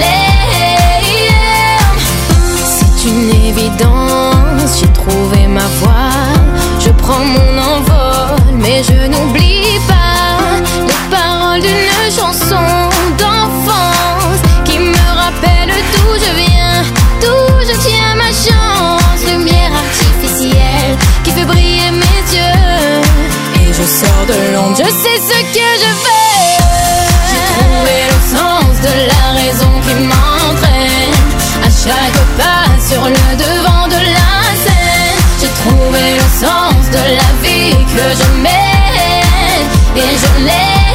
l'aime. C'est une évidence, j'ai trouvé ma voie. Je prends mon envol, mais je n'oublie pas les paroles d'une chanson d'enfance qui me rappelle d'où je viens, d'où je tiens ma chance. Lumière artificielle qui fait briller mes yeux et je sors de l'ombre, je sais ce que je veux. J'ai trouvé le sens de la raison qui m'entraîne. À chaque pas sur le devant de la scène, j'ai trouvé le sens de la vie que je mène et je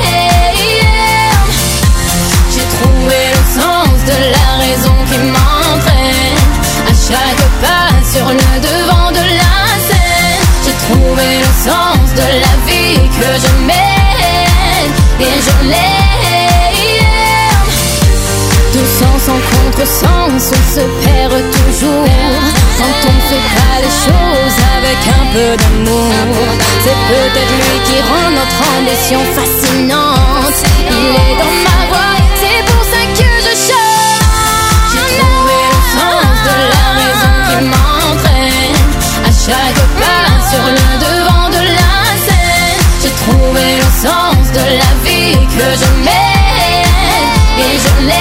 l'aime. J'ai trouvé le sens de la raison qui m'entraîne. À chaque pas sur le devant de la scène, j'ai trouvé le sens de la vie que je mène et je l'aime. De sens en contresens, on se perd toujours quand on ne fait pas les choses avec un peu d'amour. C'est peut-être lui qui rend notre ambition fascinante. Il est dans ma voix, c'est pour ça que je chante. J'ai trouvé le sens de la raison qui m'entraîne. À chaque pas sur le devant de la scène, j'ai trouvé le sens de la vie que je mène et je l'aime.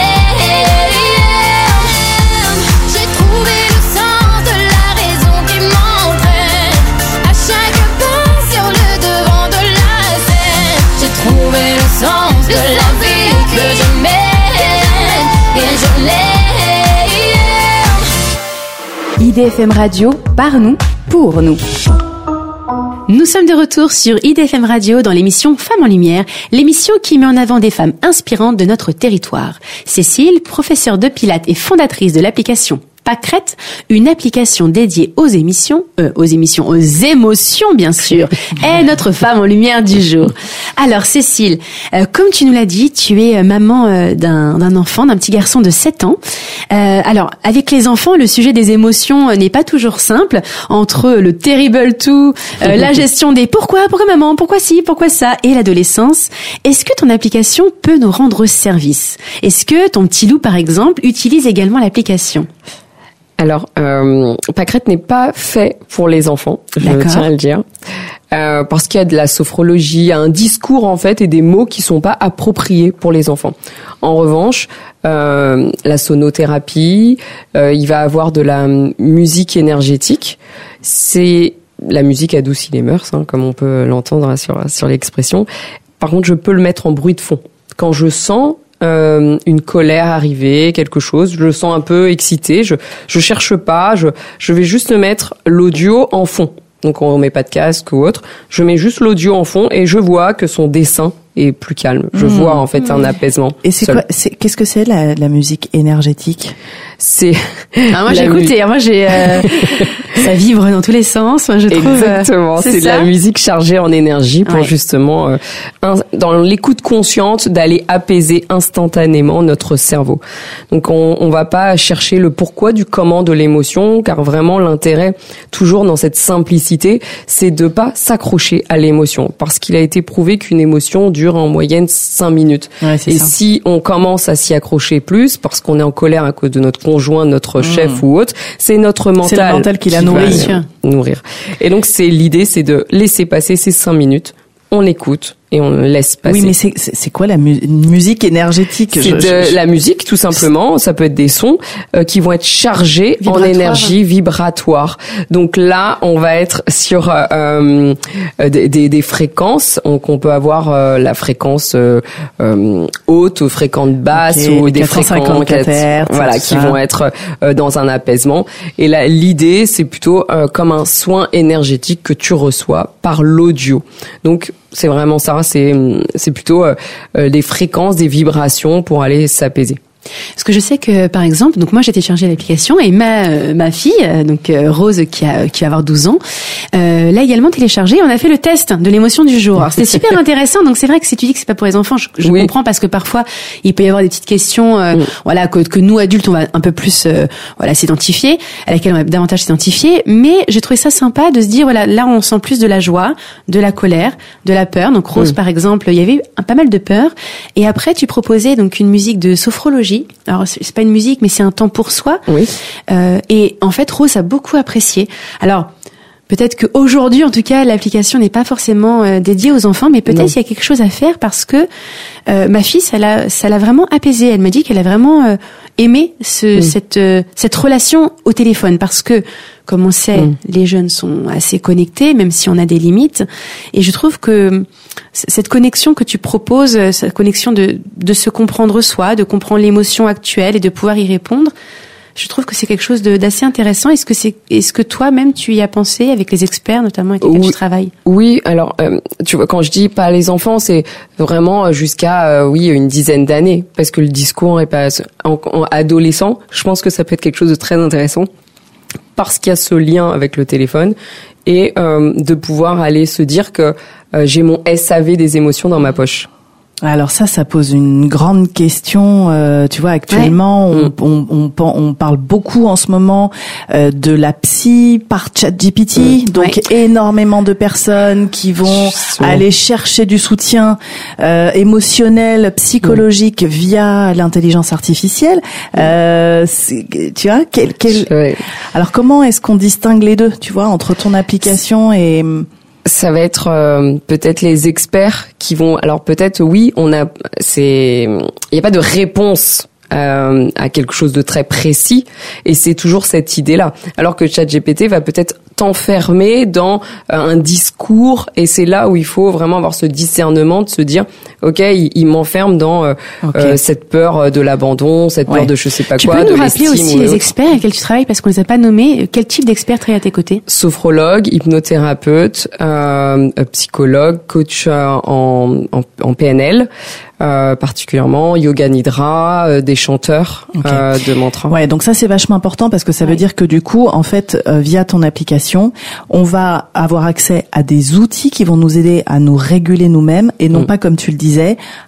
J'ai trouvé le sens de la raison qui m'entraîne. À chaque pas sur le devant de la scène, j'ai trouvé le sens de la vie que je mène et je l'aime. I D F M Radio, par nous, pour nous. Nous sommes de retour sur I D F M Radio dans l'émission Femmes en Lumière, l'émission qui met en avant des femmes inspirantes de notre territoire. Cécile, professeure de pilates et fondatrice de l'application Pâquerette, une application dédiée aux émissions, euh, aux émissions, aux émotions bien sûr, est notre femme en lumière du jour. Alors Cécile, euh, comme tu nous l'as dit, tu es maman euh, d'un, d'un enfant, d'un petit garçon de sept ans. Euh, alors avec les enfants, le sujet des émotions n'est pas toujours simple, entre le terrible tout, euh, la gestion des pourquoi, pourquoi maman, pourquoi ci, pourquoi ça, et l'adolescence. Est-ce que ton application peut nous rendre service ? Est-ce que ton petit loup par exemple utilise également l'application ? Alors, euh, Pâquerette n'est pas fait pour les enfants, je D'accord. tiens à le dire, euh, parce qu'il y a de la sophrologie, il y a un discours en fait et des mots qui sont pas appropriés pour les enfants. En revanche, euh, la sonothérapie, euh, il va avoir de la musique énergétique. C'est la musique adoucit les mœurs, hein, comme on peut l'entendre sur sur l'expression. Par contre, je peux le mettre en bruit de fond quand je sens Euh, une colère arriver, quelque chose, je le sens un peu excité, je je cherche pas, je je vais juste mettre l'audio en fond. Donc on met pas de casque ou autre, je mets juste l'audio en fond et je vois que son dessin est plus calme. Je mmh. vois en fait mmh. un apaisement. Et c'est seul. quoi c'est qu'est-ce que c'est la la musique énergétique? C'est ah, moi j'ai écouté, moi j'ai euh, ça vibre dans tous les sens, moi je trouve. Exactement, euh, c'est, c'est de la musique chargée en énergie pour ouais. justement euh, un, dans l'écoute consciente d'aller apaiser instantanément notre cerveau. Donc on on va pas chercher le pourquoi du comment de l'émotion, car vraiment l'intérêt toujours dans cette simplicité, c'est de pas s'accrocher à l'émotion, parce qu'il a été prouvé qu'une émotion dure en moyenne cinq minutes. Ouais, c'est et ça. Si on commence à s'y accrocher plus parce qu'on est en colère à cause de notre conjoint, notre chef mmh. ou autre, c'est notre mental. C'est le mental qui, qui l'a nourri. Nourrir. Et donc c'est l'idée, c'est de laisser passer ces cinq minutes. On écoute et on laisse passer. Oui, mais c'est c'est, c'est quoi la mu- musique énergétique? C'est je, de je... la musique, tout simplement. Ça peut être des sons euh, qui vont être chargés vibratoire. En énergie vibratoire. Donc là, on va être sur euh, euh, des, des, des fréquences. Donc on peut avoir euh, la fréquence euh, euh, haute ou fréquence basse okay, ou des fréquences hertz, voilà, qui ça. vont être euh, dans un apaisement. Et là, l'idée, c'est plutôt euh, comme un soin énergétique que tu reçois par l'audio. Donc c'est vraiment ça, c'est c'est plutôt euh, des fréquences, des vibrations pour aller s'apaiser. Parce que je sais que, par exemple, donc moi j'ai téléchargé l'application et ma euh, ma fille, euh, donc euh, Rose qui a qui va avoir douze ans, euh, l'a également téléchargé. On a fait le test de l'émotion du jour. Alors c'était super intéressant. Donc c'est vrai que si tu dis que c'est pas pour les enfants, je, je oui. comprends parce que parfois il peut y avoir des petites questions, euh, oui. voilà, que, que nous adultes on va un peu plus, euh, voilà, s'identifier, à laquelle on va davantage s'identifier. Mais j'ai trouvé ça sympa de se dire, voilà, là on sent plus de la joie, de la colère, de la peur. Donc Rose, oui. par exemple, il y avait un, pas mal de peur. Et après tu proposais donc une musique de sophrologie. Alors c'est pas une musique, mais c'est un temps pour soi. Oui. Euh, et en fait, Rose a beaucoup apprécié. Alors peut-être qu'aujourd'hui, en tout cas, l'application n'est pas forcément euh, dédiée aux enfants, mais peut-être il y a quelque chose à faire parce que euh, ma fille, ça l'a, ça l'a vraiment apaisée. Elle m'a dit qu'elle a vraiment euh, aimé ce, mmh. cette, euh, cette relation au téléphone parce que, comme on sait, mmh. les jeunes sont assez connectés, même si on a des limites. Et je trouve que cette connexion que tu proposes, cette connexion de, de se comprendre soi, de comprendre l'émotion actuelle et de pouvoir y répondre, je trouve que c'est quelque chose de, d'assez intéressant. Est-ce que c'est, est-ce que toi-même tu y as pensé avec les experts notamment avec lesquels oui. tu travailles? Oui, alors euh, tu vois, quand je dis pas les enfants, c'est vraiment jusqu'à euh, oui une dizaine d'années, parce que le discours est pas en, en adolescent. Je pense que ça peut être quelque chose de très intéressant parce qu'il y a ce lien avec le téléphone et euh, de pouvoir aller se dire que euh, j'ai mon S A V des émotions dans ma poche. Alors ça, ça pose une grande question. Euh, tu vois, actuellement, ouais. on, on, on, on parle beaucoup en ce moment euh, de la psy par ChatGPT. Mmh. Donc ouais. énormément de personnes qui vont Justement. aller chercher du soutien euh, émotionnel, psychologique mmh. via l'intelligence artificielle. Mmh. Euh, tu vois, quel, quel... Ouais. Alors comment est-ce qu'on distingue les deux, tu vois, entre ton application et ça va être euh, peut-être les experts qui vont. Alors peut-être oui, on a. C'est. Il n'y a pas de réponse euh, à quelque chose de très précis, et c'est toujours cette idée-là. Alors que ChatGPT va peut-être t'enfermer dans un discours, et c'est là où il faut vraiment avoir ce discernement de se dire, ok, il, il m'enferme dans euh, okay. euh, cette peur de l'abandon, cette ouais. peur de je sais pas tu quoi, de l'estime. Tu peux nous rappeler aussi les experts avec lesquels tu travailles, parce qu'on les a pas nommés. Quel type d'experts travaillent à tes côtés? Sophrologue, hypnothérapeute, euh, psychologue, coach en, en, en P N L. Euh, particulièrement yoga nidra, euh, des chanteurs okay. euh, de mantras. Ouais, donc ça c'est vachement important parce que ça veut ouais. dire que du coup, en fait, euh, via ton application, on va avoir accès à des outils qui vont nous aider à nous réguler nous-mêmes et non mm. pas comme tu le disais,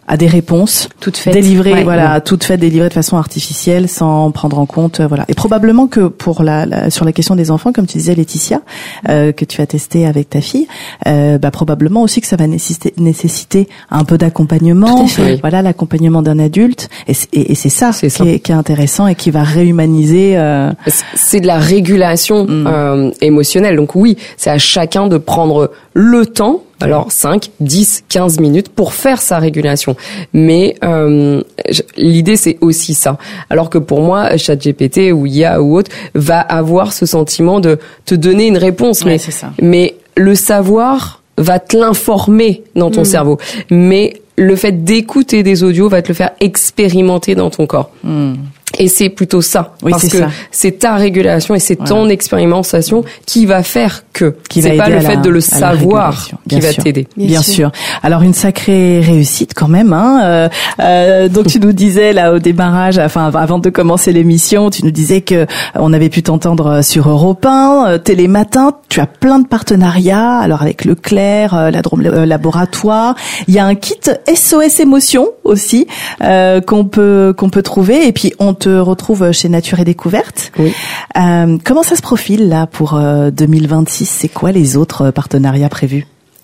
à des réponses toutes faites, délivrées, ouais, voilà, ouais. toutes faites, délivrées de façon artificielle, sans prendre en compte, euh, voilà. Et probablement que pour la, la sur la question des enfants, comme tu disais, Laetitia, euh, que tu as testé avec ta fille, euh, bah probablement aussi que ça va nécessiter, nécessiter un peu d'accompagnement, Oui. voilà, l'accompagnement d'un adulte, et, et, et c'est ça, C'est qui, ça. Est, qui est intéressant et qui va réhumaniser. Euh... C'est de la régulation Mm. euh, émotionnelle. Donc oui, c'est à chacun de prendre le temps, alors cinq, dix, quinze minutes pour faire sa régulation. Mais euh, je- l'idée, c'est aussi ça. Alors que pour moi, ChatGPT ou I A ou autre va avoir ce sentiment de te donner une réponse. Ouais, mais, c'est ça. mais le savoir va te l'informer dans ton Mm. cerveau. Mais le fait d'écouter des audios va te le faire expérimenter dans ton corps. Hmm. Et c'est plutôt ça, Oui, parce c'est que ça. c'est ta régulation et c'est Voilà. ton expérimentation qui va faire que. Qui va C'est pas aider le à fait la- de le à la savoir régulation, qui bien va sûr. t'aider. Bien, Bien sûr. sûr. Alors une sacrée réussite quand même. Hein. Euh, euh, donc tu nous disais là au démarrage, enfin avant de commencer l'émission, tu nous disais que on avait pu t'entendre sur Europe un, euh, Télématin. Tu as plein de partenariats. Alors avec Leclerc, euh, la Drôme euh, Laboratoire. Il y a un kit S O S Émotion aussi euh, qu'on peut qu'on peut trouver. Et puis on te retrouve chez Nature et Découverte. Oui. Euh, comment ça se profile là pour euh, deux mille vingt-six? C'est quoi les autres euh, partenariats prévus?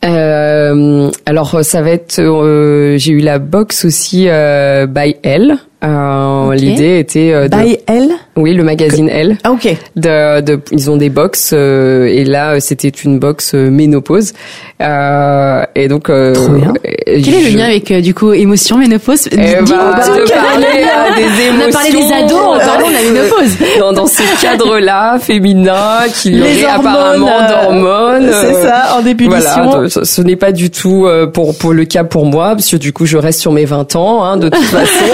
Euh, alors ça va être, euh, j'ai eu la box aussi euh, by Elle. Euh, Ok. L'idée était euh, de, By Elle? oui, le magazine Elle. Ah ok. De, de, ils ont des box euh, et là c'était une box euh, ménopause euh, et donc euh, Trop bien. euh, Quel est le je- lien avec euh, du coup émotion, ménopause? Eh Dis-nous ben, tout. de parler euh, des émotions. On a parlé des ados, on parle de la ménopause. Dans, dans ce cadre-là, féminin, qu'il y Les aurait hormones, apparemment euh, d'hormones. c'est euh, ça, en ébullition. Voilà, ce, ce n'est pas du tout euh, pour pour le cas pour moi, parce que du coup, je reste sur mes vingt ans, hein, de toute façon.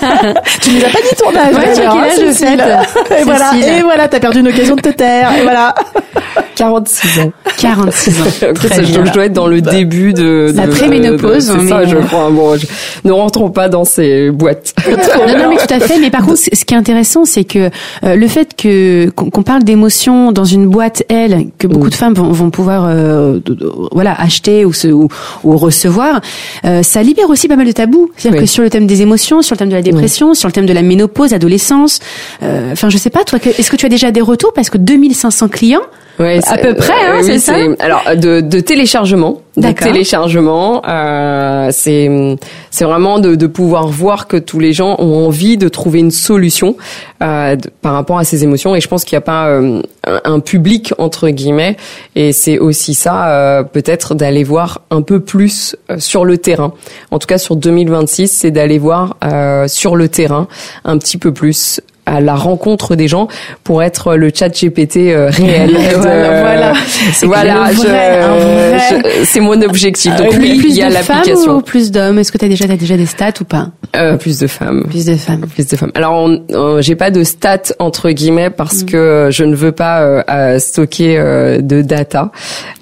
Tu nous as pas dit ton âge. Ouais, tu as d'ailleurs, quel hein, âge, Cécile. Cécile Et voilà, Cécile. et voilà, t'as perdu une occasion de te taire. Et voilà. quarante-six ans. quarante-six ans. Donc, Très ça, bien. je, je dois être dans le début de, de La préménopause, de- de- C'est ça, mais- je crois. Bon, je, ne rentrons pas dans ces boîtes. Non, non, mais tout à fait. Mais par contre, c- ce qui est intéressant, c'est que euh, le fait que qu'on qu'on parle d'émotions dans une boîte, elle, que beaucoup Mm. de femmes vont, vont pouvoir, euh, de- de- voilà, acheter ou se ou, ou recevoir, euh, ça libère aussi pas mal de tabous. C'est-à-dire Oui. que sur le thème des émotions, sur le thème de la dépression, sur le thème de la ménopause, adolescence, euh, enfin, je sais pas, toi, que- est-ce que tu as déjà des retours parce que deux mille cinq cents clients. Ouais, À c'est- peu près, hein, oui, c'est ça Alors de, de téléchargement, de D'accord. téléchargement, euh, c'est c'est vraiment de, de pouvoir voir que tous les gens ont envie de trouver une solution euh, de- par rapport à ces émotions. Et je pense qu'il n'y a pas euh, un, un public entre guillemets. Et c'est aussi ça, euh, peut-être d'aller voir un peu plus euh, sur le terrain. En tout cas, sur deux mille vingt-six, c'est d'aller voir euh, sur le terrain un petit peu plus, à la rencontre des gens, pour être le chat G P T euh, réel. De- Voilà, voilà. C'est voilà, le vrai, je- un vrai. je- c'est mon objectif. Donc Ah, oui, plus il y a de femmes l'application. ou plus d'hommes? Est-ce que tu as déjà, t'as déjà des stats ou pas? Euh, plus de femmes. Plus de femmes. Plus de femmes. Alors, on- euh, j'ai pas de stats entre guillemets parce que je ne veux pas euh, euh, stocker euh, de data,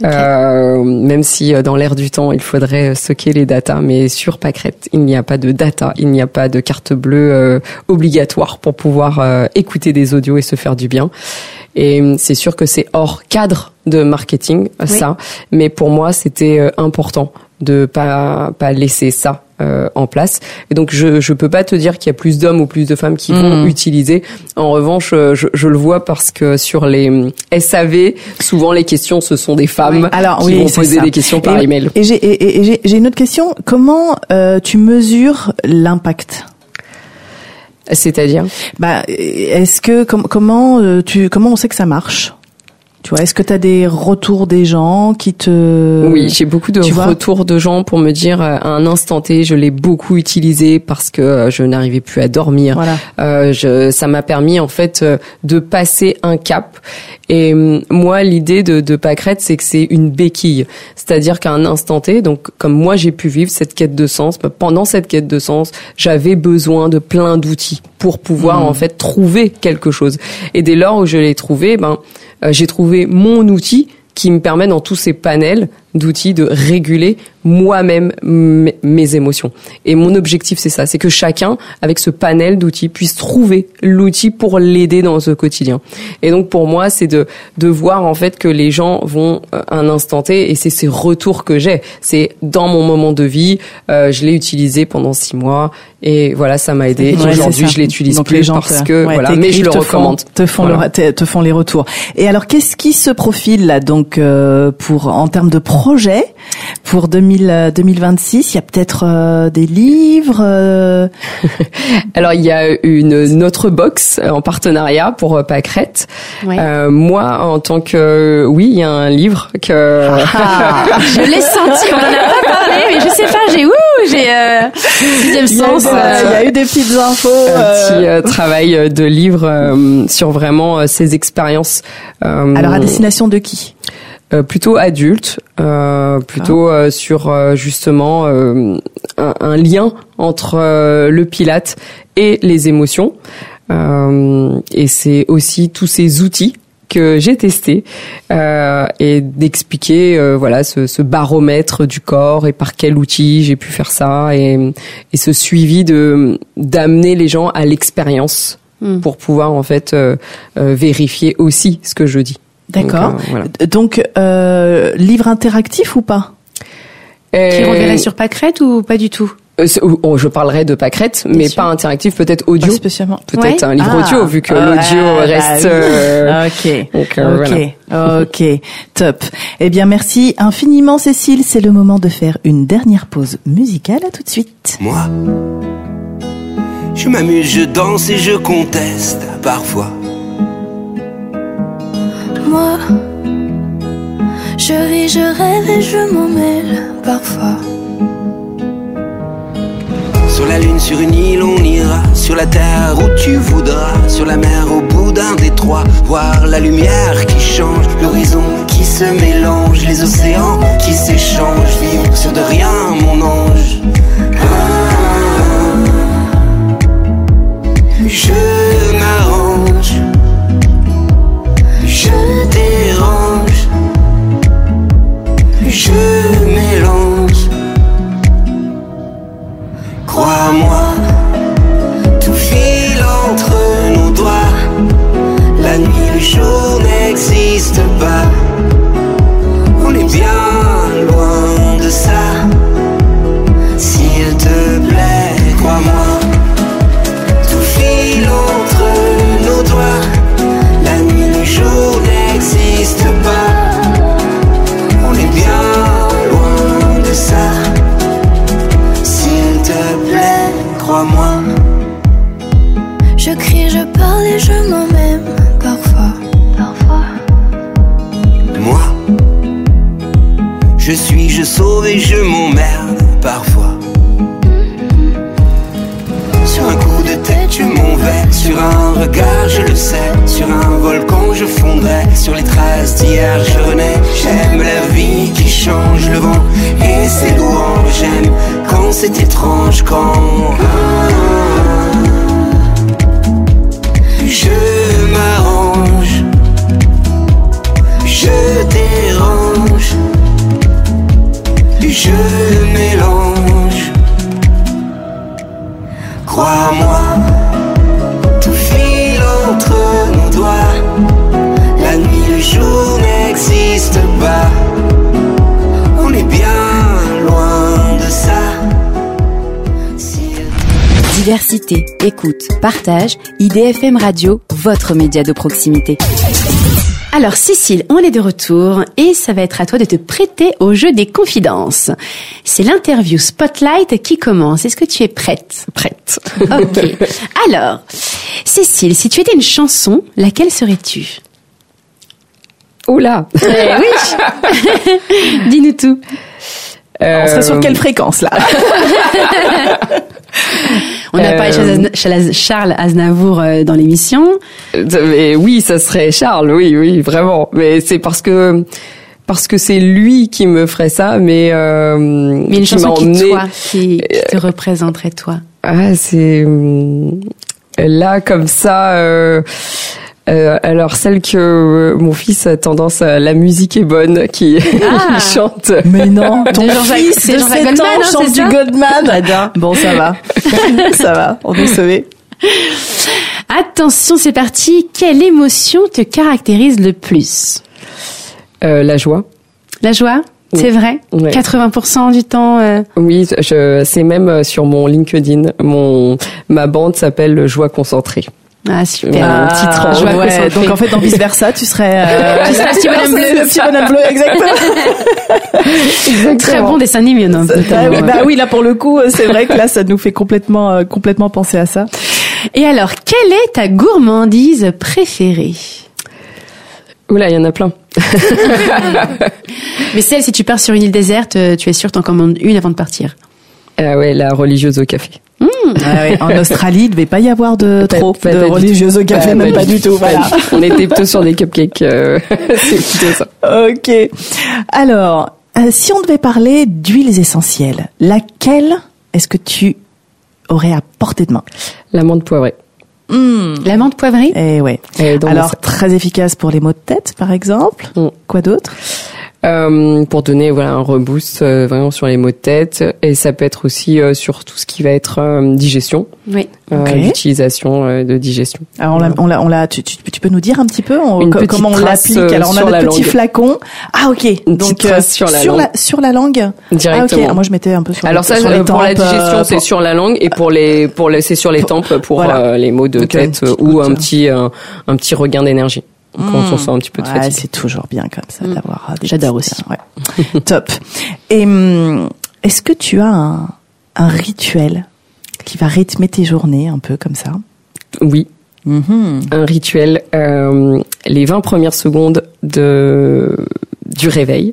euh, même si euh, dans l'air du temps il faudrait stocker les data, mais sur Pâquerette il n'y a pas de data, il n'y a pas de carte bleue euh, obligatoire pour pouvoir euh, écouter des audios et se faire du bien. Et euh, c'est sûr que c'est hors cadre de marketing, euh, Oui. ça, mais pour moi c'était euh, important de pas pas laisser ça euh, en place. Et donc je je peux pas te dire qu'il y a plus d'hommes ou plus de femmes qui vont Mhm. utiliser. En revanche, euh, je, je le vois parce que sur les hum, S A V, souvent les questions ce sont des femmes Oui. Alors, qui oui, vont c'est poser ça. des questions par et, email. Et j'ai et, et j'ai j'ai une autre question. Comment euh, tu mesures l'impact? C'est-à-dire Bah, est-ce que com- comment euh, tu comment on sait que ça marche? Tu vois, est-ce que tu as des retours des gens qui te Oui, j'ai beaucoup de tu vois retours de gens pour me dire euh, à un instant T, je l'ai beaucoup utilisé parce que euh, je n'arrivais plus à dormir. Voilà. Euh, je, ça m'a permis en fait euh, de passer un cap. Et hum, moi, l'idée de, de Pâquerette, c'est que c'est une béquille. C'est-à-dire qu'à un instant T, donc comme moi j'ai pu vivre cette quête de sens, bah, pendant cette quête de sens, j'avais besoin de plein d'outils pour pouvoir Mmh. en fait trouver quelque chose. Et dès lors où je l'ai trouvé, ben euh, j'ai trouvé mon outil qui me permet dans tous ces panels d'outils de réguler moi-même m- mes émotions. Et mon objectif, c'est ça, c'est que chacun, avec ce panel d'outils, puisse trouver l'outil pour l'aider dans ce quotidien. Et donc pour moi, c'est de de voir en fait que les gens vont euh, un instant T, et c'est ces retours que j'ai. C'est dans mon moment de vie, euh, je l'ai utilisé pendant six mois, et voilà, ça m'a aidé. Ouais, aujourd'hui, je l'utilise donc plus les gens parce te, que ouais, voilà, mais je le te recommande. Font, te font voilà. le, te, te font les retours. Et alors, qu'est-ce qui se profile là donc euh, pour en termes de projet pour deux mille vingt-six? Il y a peut-être euh, des livres. Euh... Alors il y a une autre box en partenariat pour euh, Pâquerette. Ouais. Euh, moi, en tant que oui, il y a un livre que Ah, je l'ai senti, on en a pas parlé, mais je sais pas, j'ai ouh, j'ai euh, sixième sens. Il y, a, il y a eu des petites infos. Un Euh... petit euh, travail de livre euh, sur vraiment euh, ces expériences. Euh, Alors à destination de qui? Euh, plutôt adulte, euh, plutôt Ah. euh, sur euh, justement euh, un, un lien entre euh, le Pilate et les émotions. Euh, et c'est aussi tous ces outils que j'ai testés euh, et d'expliquer euh, voilà ce, ce baromètre du corps et par quel outil j'ai pu faire ça, et, et ce suivi de d'amener les gens à l'expérience mm. pour pouvoir en fait euh, euh, vérifier aussi ce que je dis. D'accord. Donc, euh, voilà. Donc euh, livre interactif ou pas? Euh, Qui reverrait sur Pâquerette ou pas du tout? euh, oh, je parlerai de Pâquerette, mais sûr. pas interactif, peut-être audio. Pas spécialement. Peut-être Ouais. un livre Ah. audio, vu que Ah, l'audio bah reste... oui. euh, Ok, donc, euh, ok, voilà. ok, top. Eh bien, merci infiniment, Cécile. C'est le moment de faire une dernière pause musicale. À tout de suite. Moi, je m'amuse, je danse et je conteste parfois. Moi, je ris, je rêve et je m'en mêle parfois. Sur la lune, sur une île, on ira. Sur la terre où tu voudras. Sur la mer, au bout d'un détroit. Voir la lumière qui change. L'horizon qui se mélange. Les océans qui s'échangent. Vivre sur de rien, mon ange. Ah, je m'arrange. Je dérange. Je mélange. Crois-moi, tout file entre nos doigts. La nuit, le jour n'existe pas. On est bien loin de ça. S'il te plaît, crois-moi, tout file entre nos doigts. La nuit, le jour n'existe pas. On est bien loin de ça. S'il te plaît, crois-moi. Je crie, je parle et je m'en-même parfois. Parfois. Moi, je suis, je sauve et je m'emmerde parfois. Sur un coup de tête, je m'en vais. Sur un regard, je le sais. Sur un volcan, je fondrai. Sur les traces d'hier, je renais. J'aime la vie qui change le vent et ses louanges. J'aime quand c'est étrange, quand je m'arrange, je dérange, je mélange. Crois-moi, tout file entre nos doigts. La nuit, le jour n'existe pas. On est bien loin de ça. Diversité, écoute, partage, I D F M Radio, votre média de proximité. Alors Cécile, on est de retour et ça va être à toi de te prêter au jeu des confidences. C'est l'interview Spotlight qui commence. Est-ce que tu es prête? Prête. Ok. Alors, Cécile, si tu étais une chanson, laquelle serais-tu? Oula. Eh oui. Dis-nous tout. On serait sur quelle fréquence là? On a parlé Euh, de Charles Aznavour euh, dans l'émission. Mais oui, ça serait Charles, oui, oui, vraiment. Mais c'est parce que parce que c'est lui qui me ferait ça, mais euh, Mais une qui chanson m'a qui, emmené. toi, qui, qui te représenterait toi. Ah, c'est hum, là comme ça. Euh, Euh, alors celle que euh, mon fils a tendance à la musique est bonne, qui Ah. chante. Mais non, ton De Jean-Jacques- fils c'est de Jean-Jacques sept Goldman, ans hein, chante c'est du ça Goldman. Bon, ça va. Ça va, on est sauvés. Attention, c'est parti. Quelle émotion te caractérise le plus? Euh, la joie. La joie? Oui. C'est vrai? Ouais. quatre-vingts pour cent du temps. euh, Oui, je, c'est même sur mon LinkedIn. Mon ma bande s'appelle Joie concentrée. Ah, super. Un Ah, titre en- ouais, joie ouais. concentrée. Donc en fait, dans vice versa, tu serais. Euh... Tu serais le petit bonhomme bleu. Le petit bonhomme bleu, exactement. Très bon dessin animé, non, Bah, notamment. oui, bah oui, là pour le coup, c'est vrai que là, ça nous fait complètement, euh, complètement penser à ça. Et alors, quelle est ta gourmandise préférée? Oula, il y en a plein. Mais celle, si tu pars sur une île déserte, euh, tu es sûr t'en commandes une avant de partir. Ah ouais, la religieuse au café. Ah ouais, en Australie, il devait pas y avoir de Pas- trop pas- de pas du religieuses au café, Ah, même pas du tout. Pas Voilà. du tout. On était plutôt sur des cupcakes. Euh, c'est plutôt ça. Ok. Alors, euh, si on devait parler d'huiles essentielles, laquelle est-ce que tu aurais à portée de main? L'amande poivrée. Hmm. La menthe poivrée? Eh ouais. Elle est dans mon Alors, sac. très efficace pour les maux de tête, par exemple. Mm. Quoi d'autre? Euh, pour donner voilà un reboost euh, vraiment sur les maux de tête, et ça peut être aussi euh, sur tout ce qui va être euh, digestion, Oui. euh, Ok. l'utilisation euh, de digestion. Alors, on l'a, on l'a, on l'a, tu, tu, tu peux nous dire un petit peu on- Une co- petite comment on trace, l'applique? euh, Alors, on a sur notre la petit langue. flacon. Ah, ok. Une Donc, petite trace sur la sur langue. la, sur la langue? Directement. Ah, ok. Alors, moi, je mettais un peu sur Alors les, ça, sur euh, les pour la tempes, digestion, euh, c'est pour- sur la langue, et pour les, pour les, c'est sur les tempes pour Voilà. euh, les maux de Donc, une tête, petite ou goutte. un petit, un, un petit regain d'énergie quand on sent un petit peu de Ouais, fatigue. c'est toujours bien comme ça Mm. d'avoir euh, des J'adore petites, aussi. euh, ouais. Top. Et hum, est-ce que tu as un, un rituel qui va rythmer tes journées un peu comme ça? Oui, Mhm. un rituel. Euh, les vingt premières secondes de du réveil,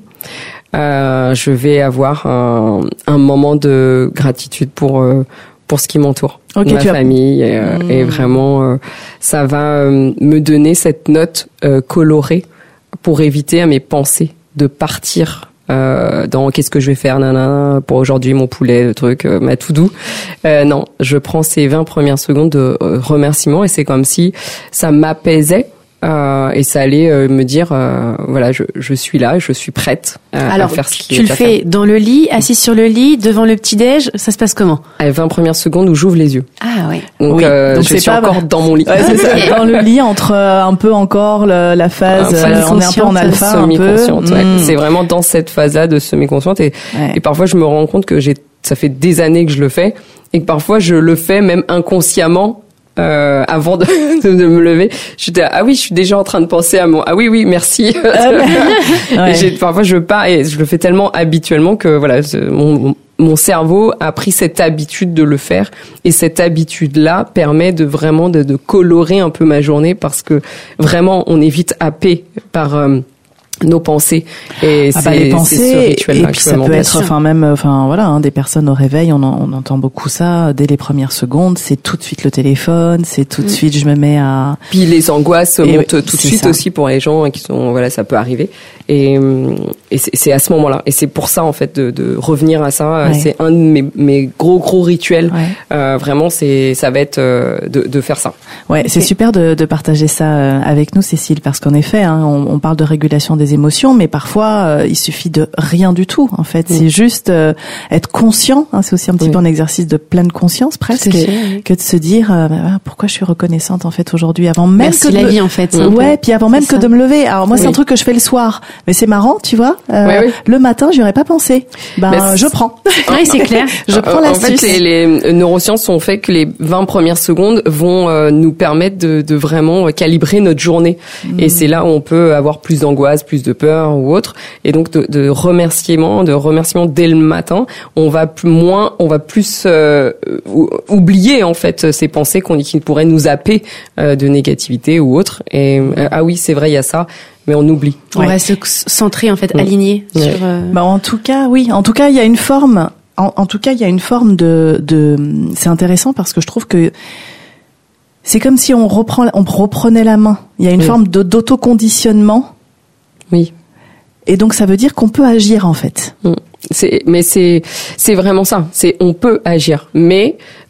euh, je vais avoir un, un moment de gratitude pour euh, pour ce qui m'entoure, Ok, ma tu as- famille, et, euh, Mm. et vraiment euh, ça va euh, me donner cette note euh, colorée pour éviter à mes pensées de partir euh, dans qu'est-ce que je vais faire, nanana, pour aujourd'hui, mon poulet, le truc, euh, ma to-do. Euh, non, je prends ces vingt premières secondes de euh, remerciement, et c'est comme si ça m'apaisait. Euh, et ça allait euh, me dire, euh, voilà, je, je suis là, je suis prête à, Alors, à faire ce qui tu est le à fais dans le lit, assis sur le lit, devant le petit-déj, ça se passe comment? faire. À vingt premières secondes où j'ouvre les yeux. Ah oui. Donc, Oui, euh, donc je c'est suis pas- encore dans mon lit. Ouais, c'est ça. Dans le lit, entre euh, un peu encore le- la phase, Ah, euh, on est un peu en semi-consciente, alpha, un peu. Semi-consciente, ouais. Mm. C'est vraiment dans cette phase-là de semi-consciente, et, Ouais. et parfois je me rends compte que j'ai, ça fait des années que je le fais, et que parfois je le fais même inconsciemment. Euh, avant de, de me lever, j'étais ah oui, je suis déjà en train de penser à mon ah oui oui merci. Ouais. Et j'ai, parfois je pars et je le fais tellement habituellement que voilà, c'est- mon mon cerveau a pris cette habitude de le faire, et cette habitude-là permet de vraiment de, de colorer un peu ma journée, parce que vraiment on est vite happé par euh, nos pensées, et Ah c'est, bah, les c'est ce pensées, rituel-là et que puis je ça mets en peut place. être, enfin même, enfin voilà, hein, des personnes au réveil, on, en- on entend beaucoup ça dès les premières secondes. C'est tout de suite le téléphone, c'est tout de suite, je me mets à. Puis les angoisses Et montent oui, tout de c'est suite ça. aussi pour les gens qui sont voilà, ça peut arriver, et, hum, et c'est, c'est à ce moment-là, et c'est pour ça en fait de, de revenir à ça. Ouais. C'est un de mes, mes gros gros rituels. Ouais. Euh, vraiment, c'est ça va être euh, de, de faire ça. Ouais, c'est super de, de partager ça euh, avec nous, Cécile, parce qu'en effet, hein, on, on parle de régulation des émotions, mais parfois euh, il suffit de rien du tout. En fait, c'est juste euh, être conscient. Hein, c'est aussi un petit Oui. peu un exercice de pleine conscience presque, Tout à et- fait, oui. que de se dire euh, ah, pourquoi je suis reconnaissante en fait aujourd'hui, avant même Merci que de la me- vie, en fait. c'est un Ouais, peu- puis avant même c'est que ça. de me lever. Alors moi, c'est Oui. un truc que je fais le soir, mais c'est marrant, tu vois. euh, Oui, oui. Le matin, j'y aurais pas pensé. Ben, Mais c'est- je prends. Oui, c'est clair. Je prends En l'astuce. fait, les, les neurosciences ont fait que les vingt premières secondes vont euh, nous permettre de, de vraiment calibrer notre journée. Mm. Et c'est là où on peut avoir plus d'angoisse, plus de peur ou autre. Et donc de, de remerciements, de remerciements dès le matin, on va plus, moins, on va plus euh, ou- oublier en fait ces pensées qu'on, qui pourraient nous happer euh, de négativité ou autre. Et euh, ah oui, c'est vrai, il y a ça, mais on oublie. On Ouais. reste centré, en fait, Ouais. aligné Ouais. sur... euh, Bah, en tout cas, oui. En tout cas, il y a une forme. En, en tout cas, il y a une forme de. de c'est intéressant parce que je trouve que c'est comme si on reprend, on reprenait la main. Il y a une Oui. forme de, d'autoconditionnement, Oui. et donc ça veut dire qu'on peut agir en fait. C'est, mais c'est, c'est vraiment ça. C'est, on peut agir, mais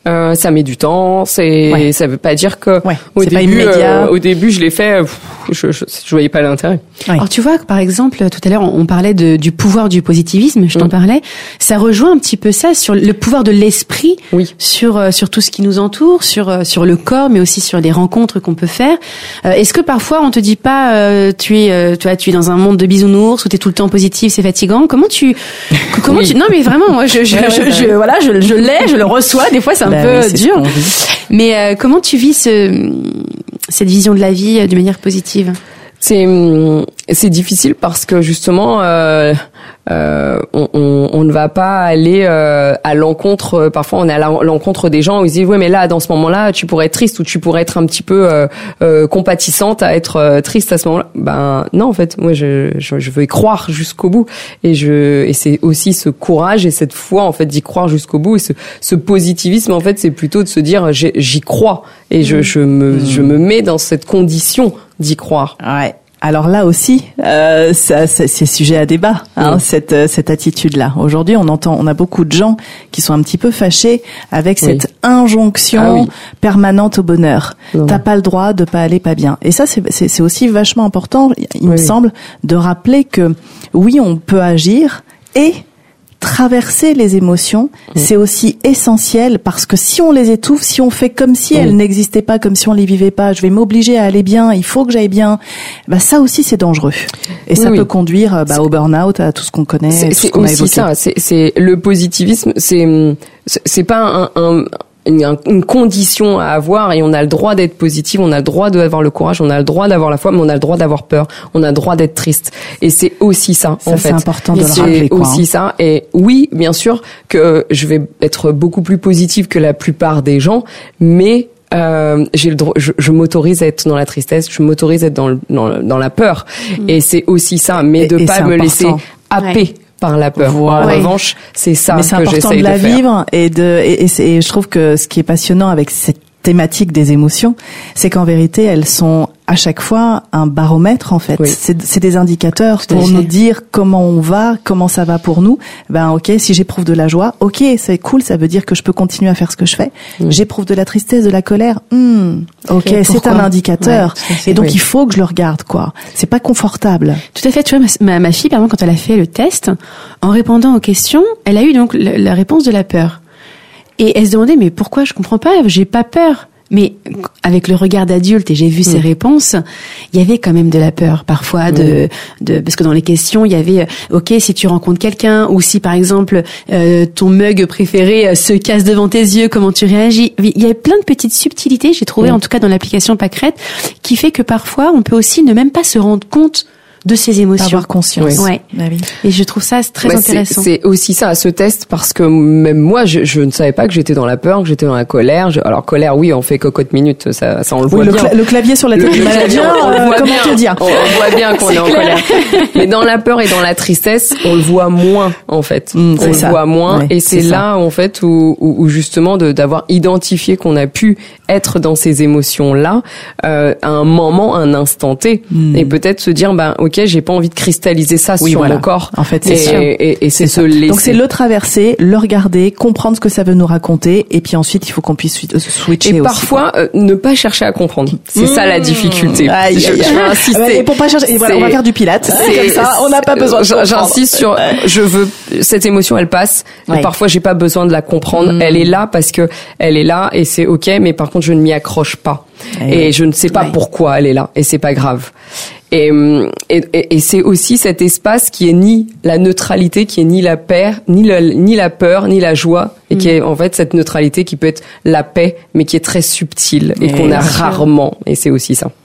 Euh, ça met du temps. C'est, ouais. ça veut pas dire que ouais, au c'est début, pas immédiat. Euh, au début, je l'ai fait. Pff, je, je, je voyais pas l'intérêt. Ouais. Alors tu vois, par exemple, tout à l'heure, on, on parlait de, du pouvoir du positivisme. Je t'en mmh. parlais. Ça rejoint un petit peu ça sur le pouvoir de l'esprit, oui. sur euh, sur tout ce qui nous entoure, sur euh, sur le corps, mais aussi sur les rencontres qu'on peut faire. Euh, est-ce que parfois on te dit pas, euh, tu es, euh, tu vois, tu es dans un monde de bisounours où t'es tout le temps positif, c'est fatigant. Comment tu, comment oui. tu, non mais vraiment, moi je, je, je, je, je voilà, je, je l'ai, je le reçois. Des fois c'est un bah peu oui, dur. Mais euh, comment tu vis ce, cette vision de la vie euh, d'une manière positive? C'est c'est difficile parce que justement euh, euh, on, on, on ne va pas aller euh, à l'encontre. Parfois on est à l'encontre des gens où ils disent ouais mais là dans ce moment-là tu pourrais être triste ou tu pourrais être un petit peu euh, euh, compatissante à être euh, triste à ce moment-là. Ben non en fait moi je je, je veux y croire jusqu'au bout et je et c'est aussi ce courage et cette foi en fait d'y croire jusqu'au bout et ce ce positivisme en fait c'est plutôt de se dire j'y crois et je je me mmh. je me mets dans cette condition d'y croire. Ouais. Alors là aussi, euh, ça, ça, c'est sujet à débat, hein, mmh. cette cette attitude-là. Aujourd'hui, on entend, on a beaucoup de gens qui sont un petit peu fâchés avec cette oui. injonction ah oui. permanente au bonheur. Non. T'as pas le droit de pas aller pas bien. Et ça, c'est c'est, c'est aussi vachement important, il oui. me semble, de rappeler que oui, on peut agir et traverser les émotions, mmh. c'est aussi essentiel parce que si on les étouffe, si on fait comme si mmh. elles n'existaient pas, comme si on les vivait pas, je vais m'obliger à aller bien, il faut que j'aille bien, bah ça aussi c'est dangereux. Et ça oui. peut conduire bah, au burn-out, à tout ce qu'on connaît, c'est, tout ce c'est qu'on a aussi évoqué. Ça, c'est, c'est le positivisme, c'est c'est pas un, un Une, une condition à avoir et on a le droit d'être positif, on a le droit d'avoir le courage, on a le droit d'avoir la foi, mais on a le droit d'avoir peur, on a le droit d'être triste. Et c'est aussi ça, ça en fait. C'est important de et le c'est rappeler. Quoi, aussi hein. ça. Et oui, bien sûr que je vais être beaucoup plus positive que la plupart des gens, mais euh, j'ai le droit, je, je m'autorise à être dans la tristesse, je m'autorise à être dans, le, dans, dans la peur. Mmh. Et c'est aussi ça, mais et, de et pas me important. laisser happer. Ouais. par la peur. Voilà. En ouais. revanche, c'est ça Mais c'est que important j'essaye de la de faire. vivre et de et, et, et je trouve que ce qui est passionnant avec cette thématique des émotions, c'est qu'en vérité, elles sont à chaque fois un baromètre en fait. Oui. C'est, c'est des indicateurs Tout pour nous dire comment on va, comment ça va pour nous. Ben ok, si j'éprouve de la joie, ok, c'est cool, ça veut dire que je peux continuer à faire ce que je fais. Mmh. J'éprouve de la tristesse, de la colère, hmm, ok, okay c'est un indicateur. Ouais, et donc oui. il faut que je le regarde quoi. C'est pas confortable. Tout à fait. Tu vois, ma, ma fille, par exemple, quand elle a fait le test, en répondant aux questions, elle a eu donc la, la réponse de la peur. Et elle se demandait, mais pourquoi je comprends pas, j'ai pas peur. Mais avec le regard d'adulte, et j'ai vu mmh. ses réponses, il y avait quand même de la peur parfois de, mmh. de parce que dans les questions il y avait ok si tu rencontres quelqu'un ou si par exemple euh, ton mug préféré euh, se casse devant tes yeux, comment tu réagis. Il y avait plein de petites subtilités, j'ai trouvé mmh. en tout cas dans l'application Pâquerette, qui fait que parfois on peut aussi ne même pas se rendre compte de ses émotions. Avoir conscience. Ouais. Bah oui. Et je trouve ça très bah intéressant. C'est, c'est aussi ça, ce test, parce que même moi, je, je ne savais pas que j'étais dans la peur, que j'étais dans la colère. Je, alors, colère, oui, on fait cocotte minute, ça, ça on le oui, voit le bien. Cla- le clavier sur la tête du manager, on, on le voit comment bien, te dire. On, on voit bien qu'on est en colère. Mais dans la peur et dans la tristesse, on le voit moins, en fait. Mmh, on le ça. voit moins. Ouais, et c'est, c'est là, en fait, où, où, où justement, de, d'avoir identifié qu'on a pu être dans ces émotions-là, euh, à un moment, un instant T. Mmh. Et peut-être se dire, bah, ok, j'ai pas envie de cristalliser ça oui, sur voilà. mon corps. En fait, c'est et, sûr. Et, et, et c'est, c'est se laisser. Donc c'est le traverser, le regarder, comprendre ce que ça veut nous raconter, et puis ensuite il faut qu'on puisse switcher. Et aussi, parfois euh, ne pas chercher à comprendre. C'est mmh. ça la difficulté. Aïe, je, aïe, je vais insister. Et pour pas chercher, voilà, on va faire du Pilates. C'est comme ça, on n'a pas besoin. De J'insiste sur, je veux cette émotion, elle passe. Ouais. Parfois j'ai pas besoin de la comprendre. Mmh. Elle est là parce que elle est là et c'est ok. Mais par contre je ne m'y accroche pas. Et, et je ne sais pas ouais. pourquoi elle est là et c'est pas grave. Et, et, et c'est aussi cet espace qui est ni la neutralité, qui est ni la paix, ni la, ni la peur, ni la joie, et mmh. qui est en fait cette neutralité qui peut être la paix, mais qui est très subtile et, et qu'on a rarement. Et c'est aussi ça.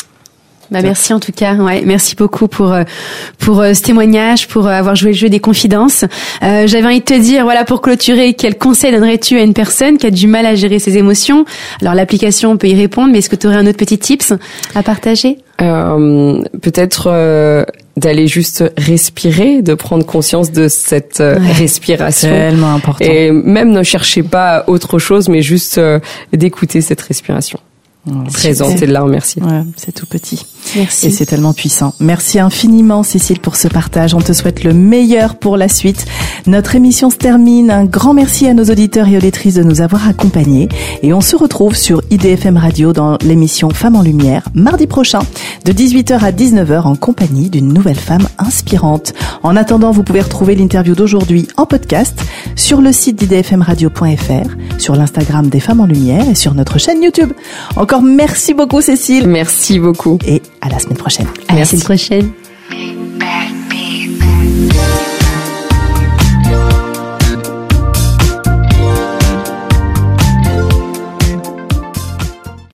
Bah merci en tout cas, ouais, merci beaucoup pour pour euh, ce témoignage, pour euh, avoir joué le jeu des confidences. Euh, j'avais envie de te dire, voilà, pour clôturer, quel conseil donnerais-tu à une personne qui a du mal à gérer ses émotions? Alors l'application, on peut y répondre, mais est-ce que tu aurais un autre petit tips à partager? Euh, peut-être euh, d'aller juste respirer, de prendre conscience de cette euh, ouais, respiration. Tellement important. Et même ne cherchez pas autre chose, mais juste euh, d'écouter cette respiration. Oh, présente et de la remercier. Ouais, c'est tout petit. Merci. Et c'est tellement puissant. Merci infiniment, Cécile, pour ce partage. On te souhaite le meilleur pour la suite. Notre émission se termine. Un grand merci à nos auditeurs et auditrices de nous avoir accompagnés. Et on se retrouve sur I D F M Radio dans l'émission Femmes en Lumière, mardi prochain, de dix-huit heures à dix-neuf heures, en compagnie d'une nouvelle femme inspirante. En attendant, vous pouvez retrouver l'interview d'aujourd'hui en podcast sur le site d'I D F M radio point F R, sur l'Instagram des Femmes en Lumière et sur notre chaîne YouTube. Encore merci beaucoup, Cécile. Merci beaucoup. Et à la semaine prochaine. À la semaine prochaine. Big bad beat.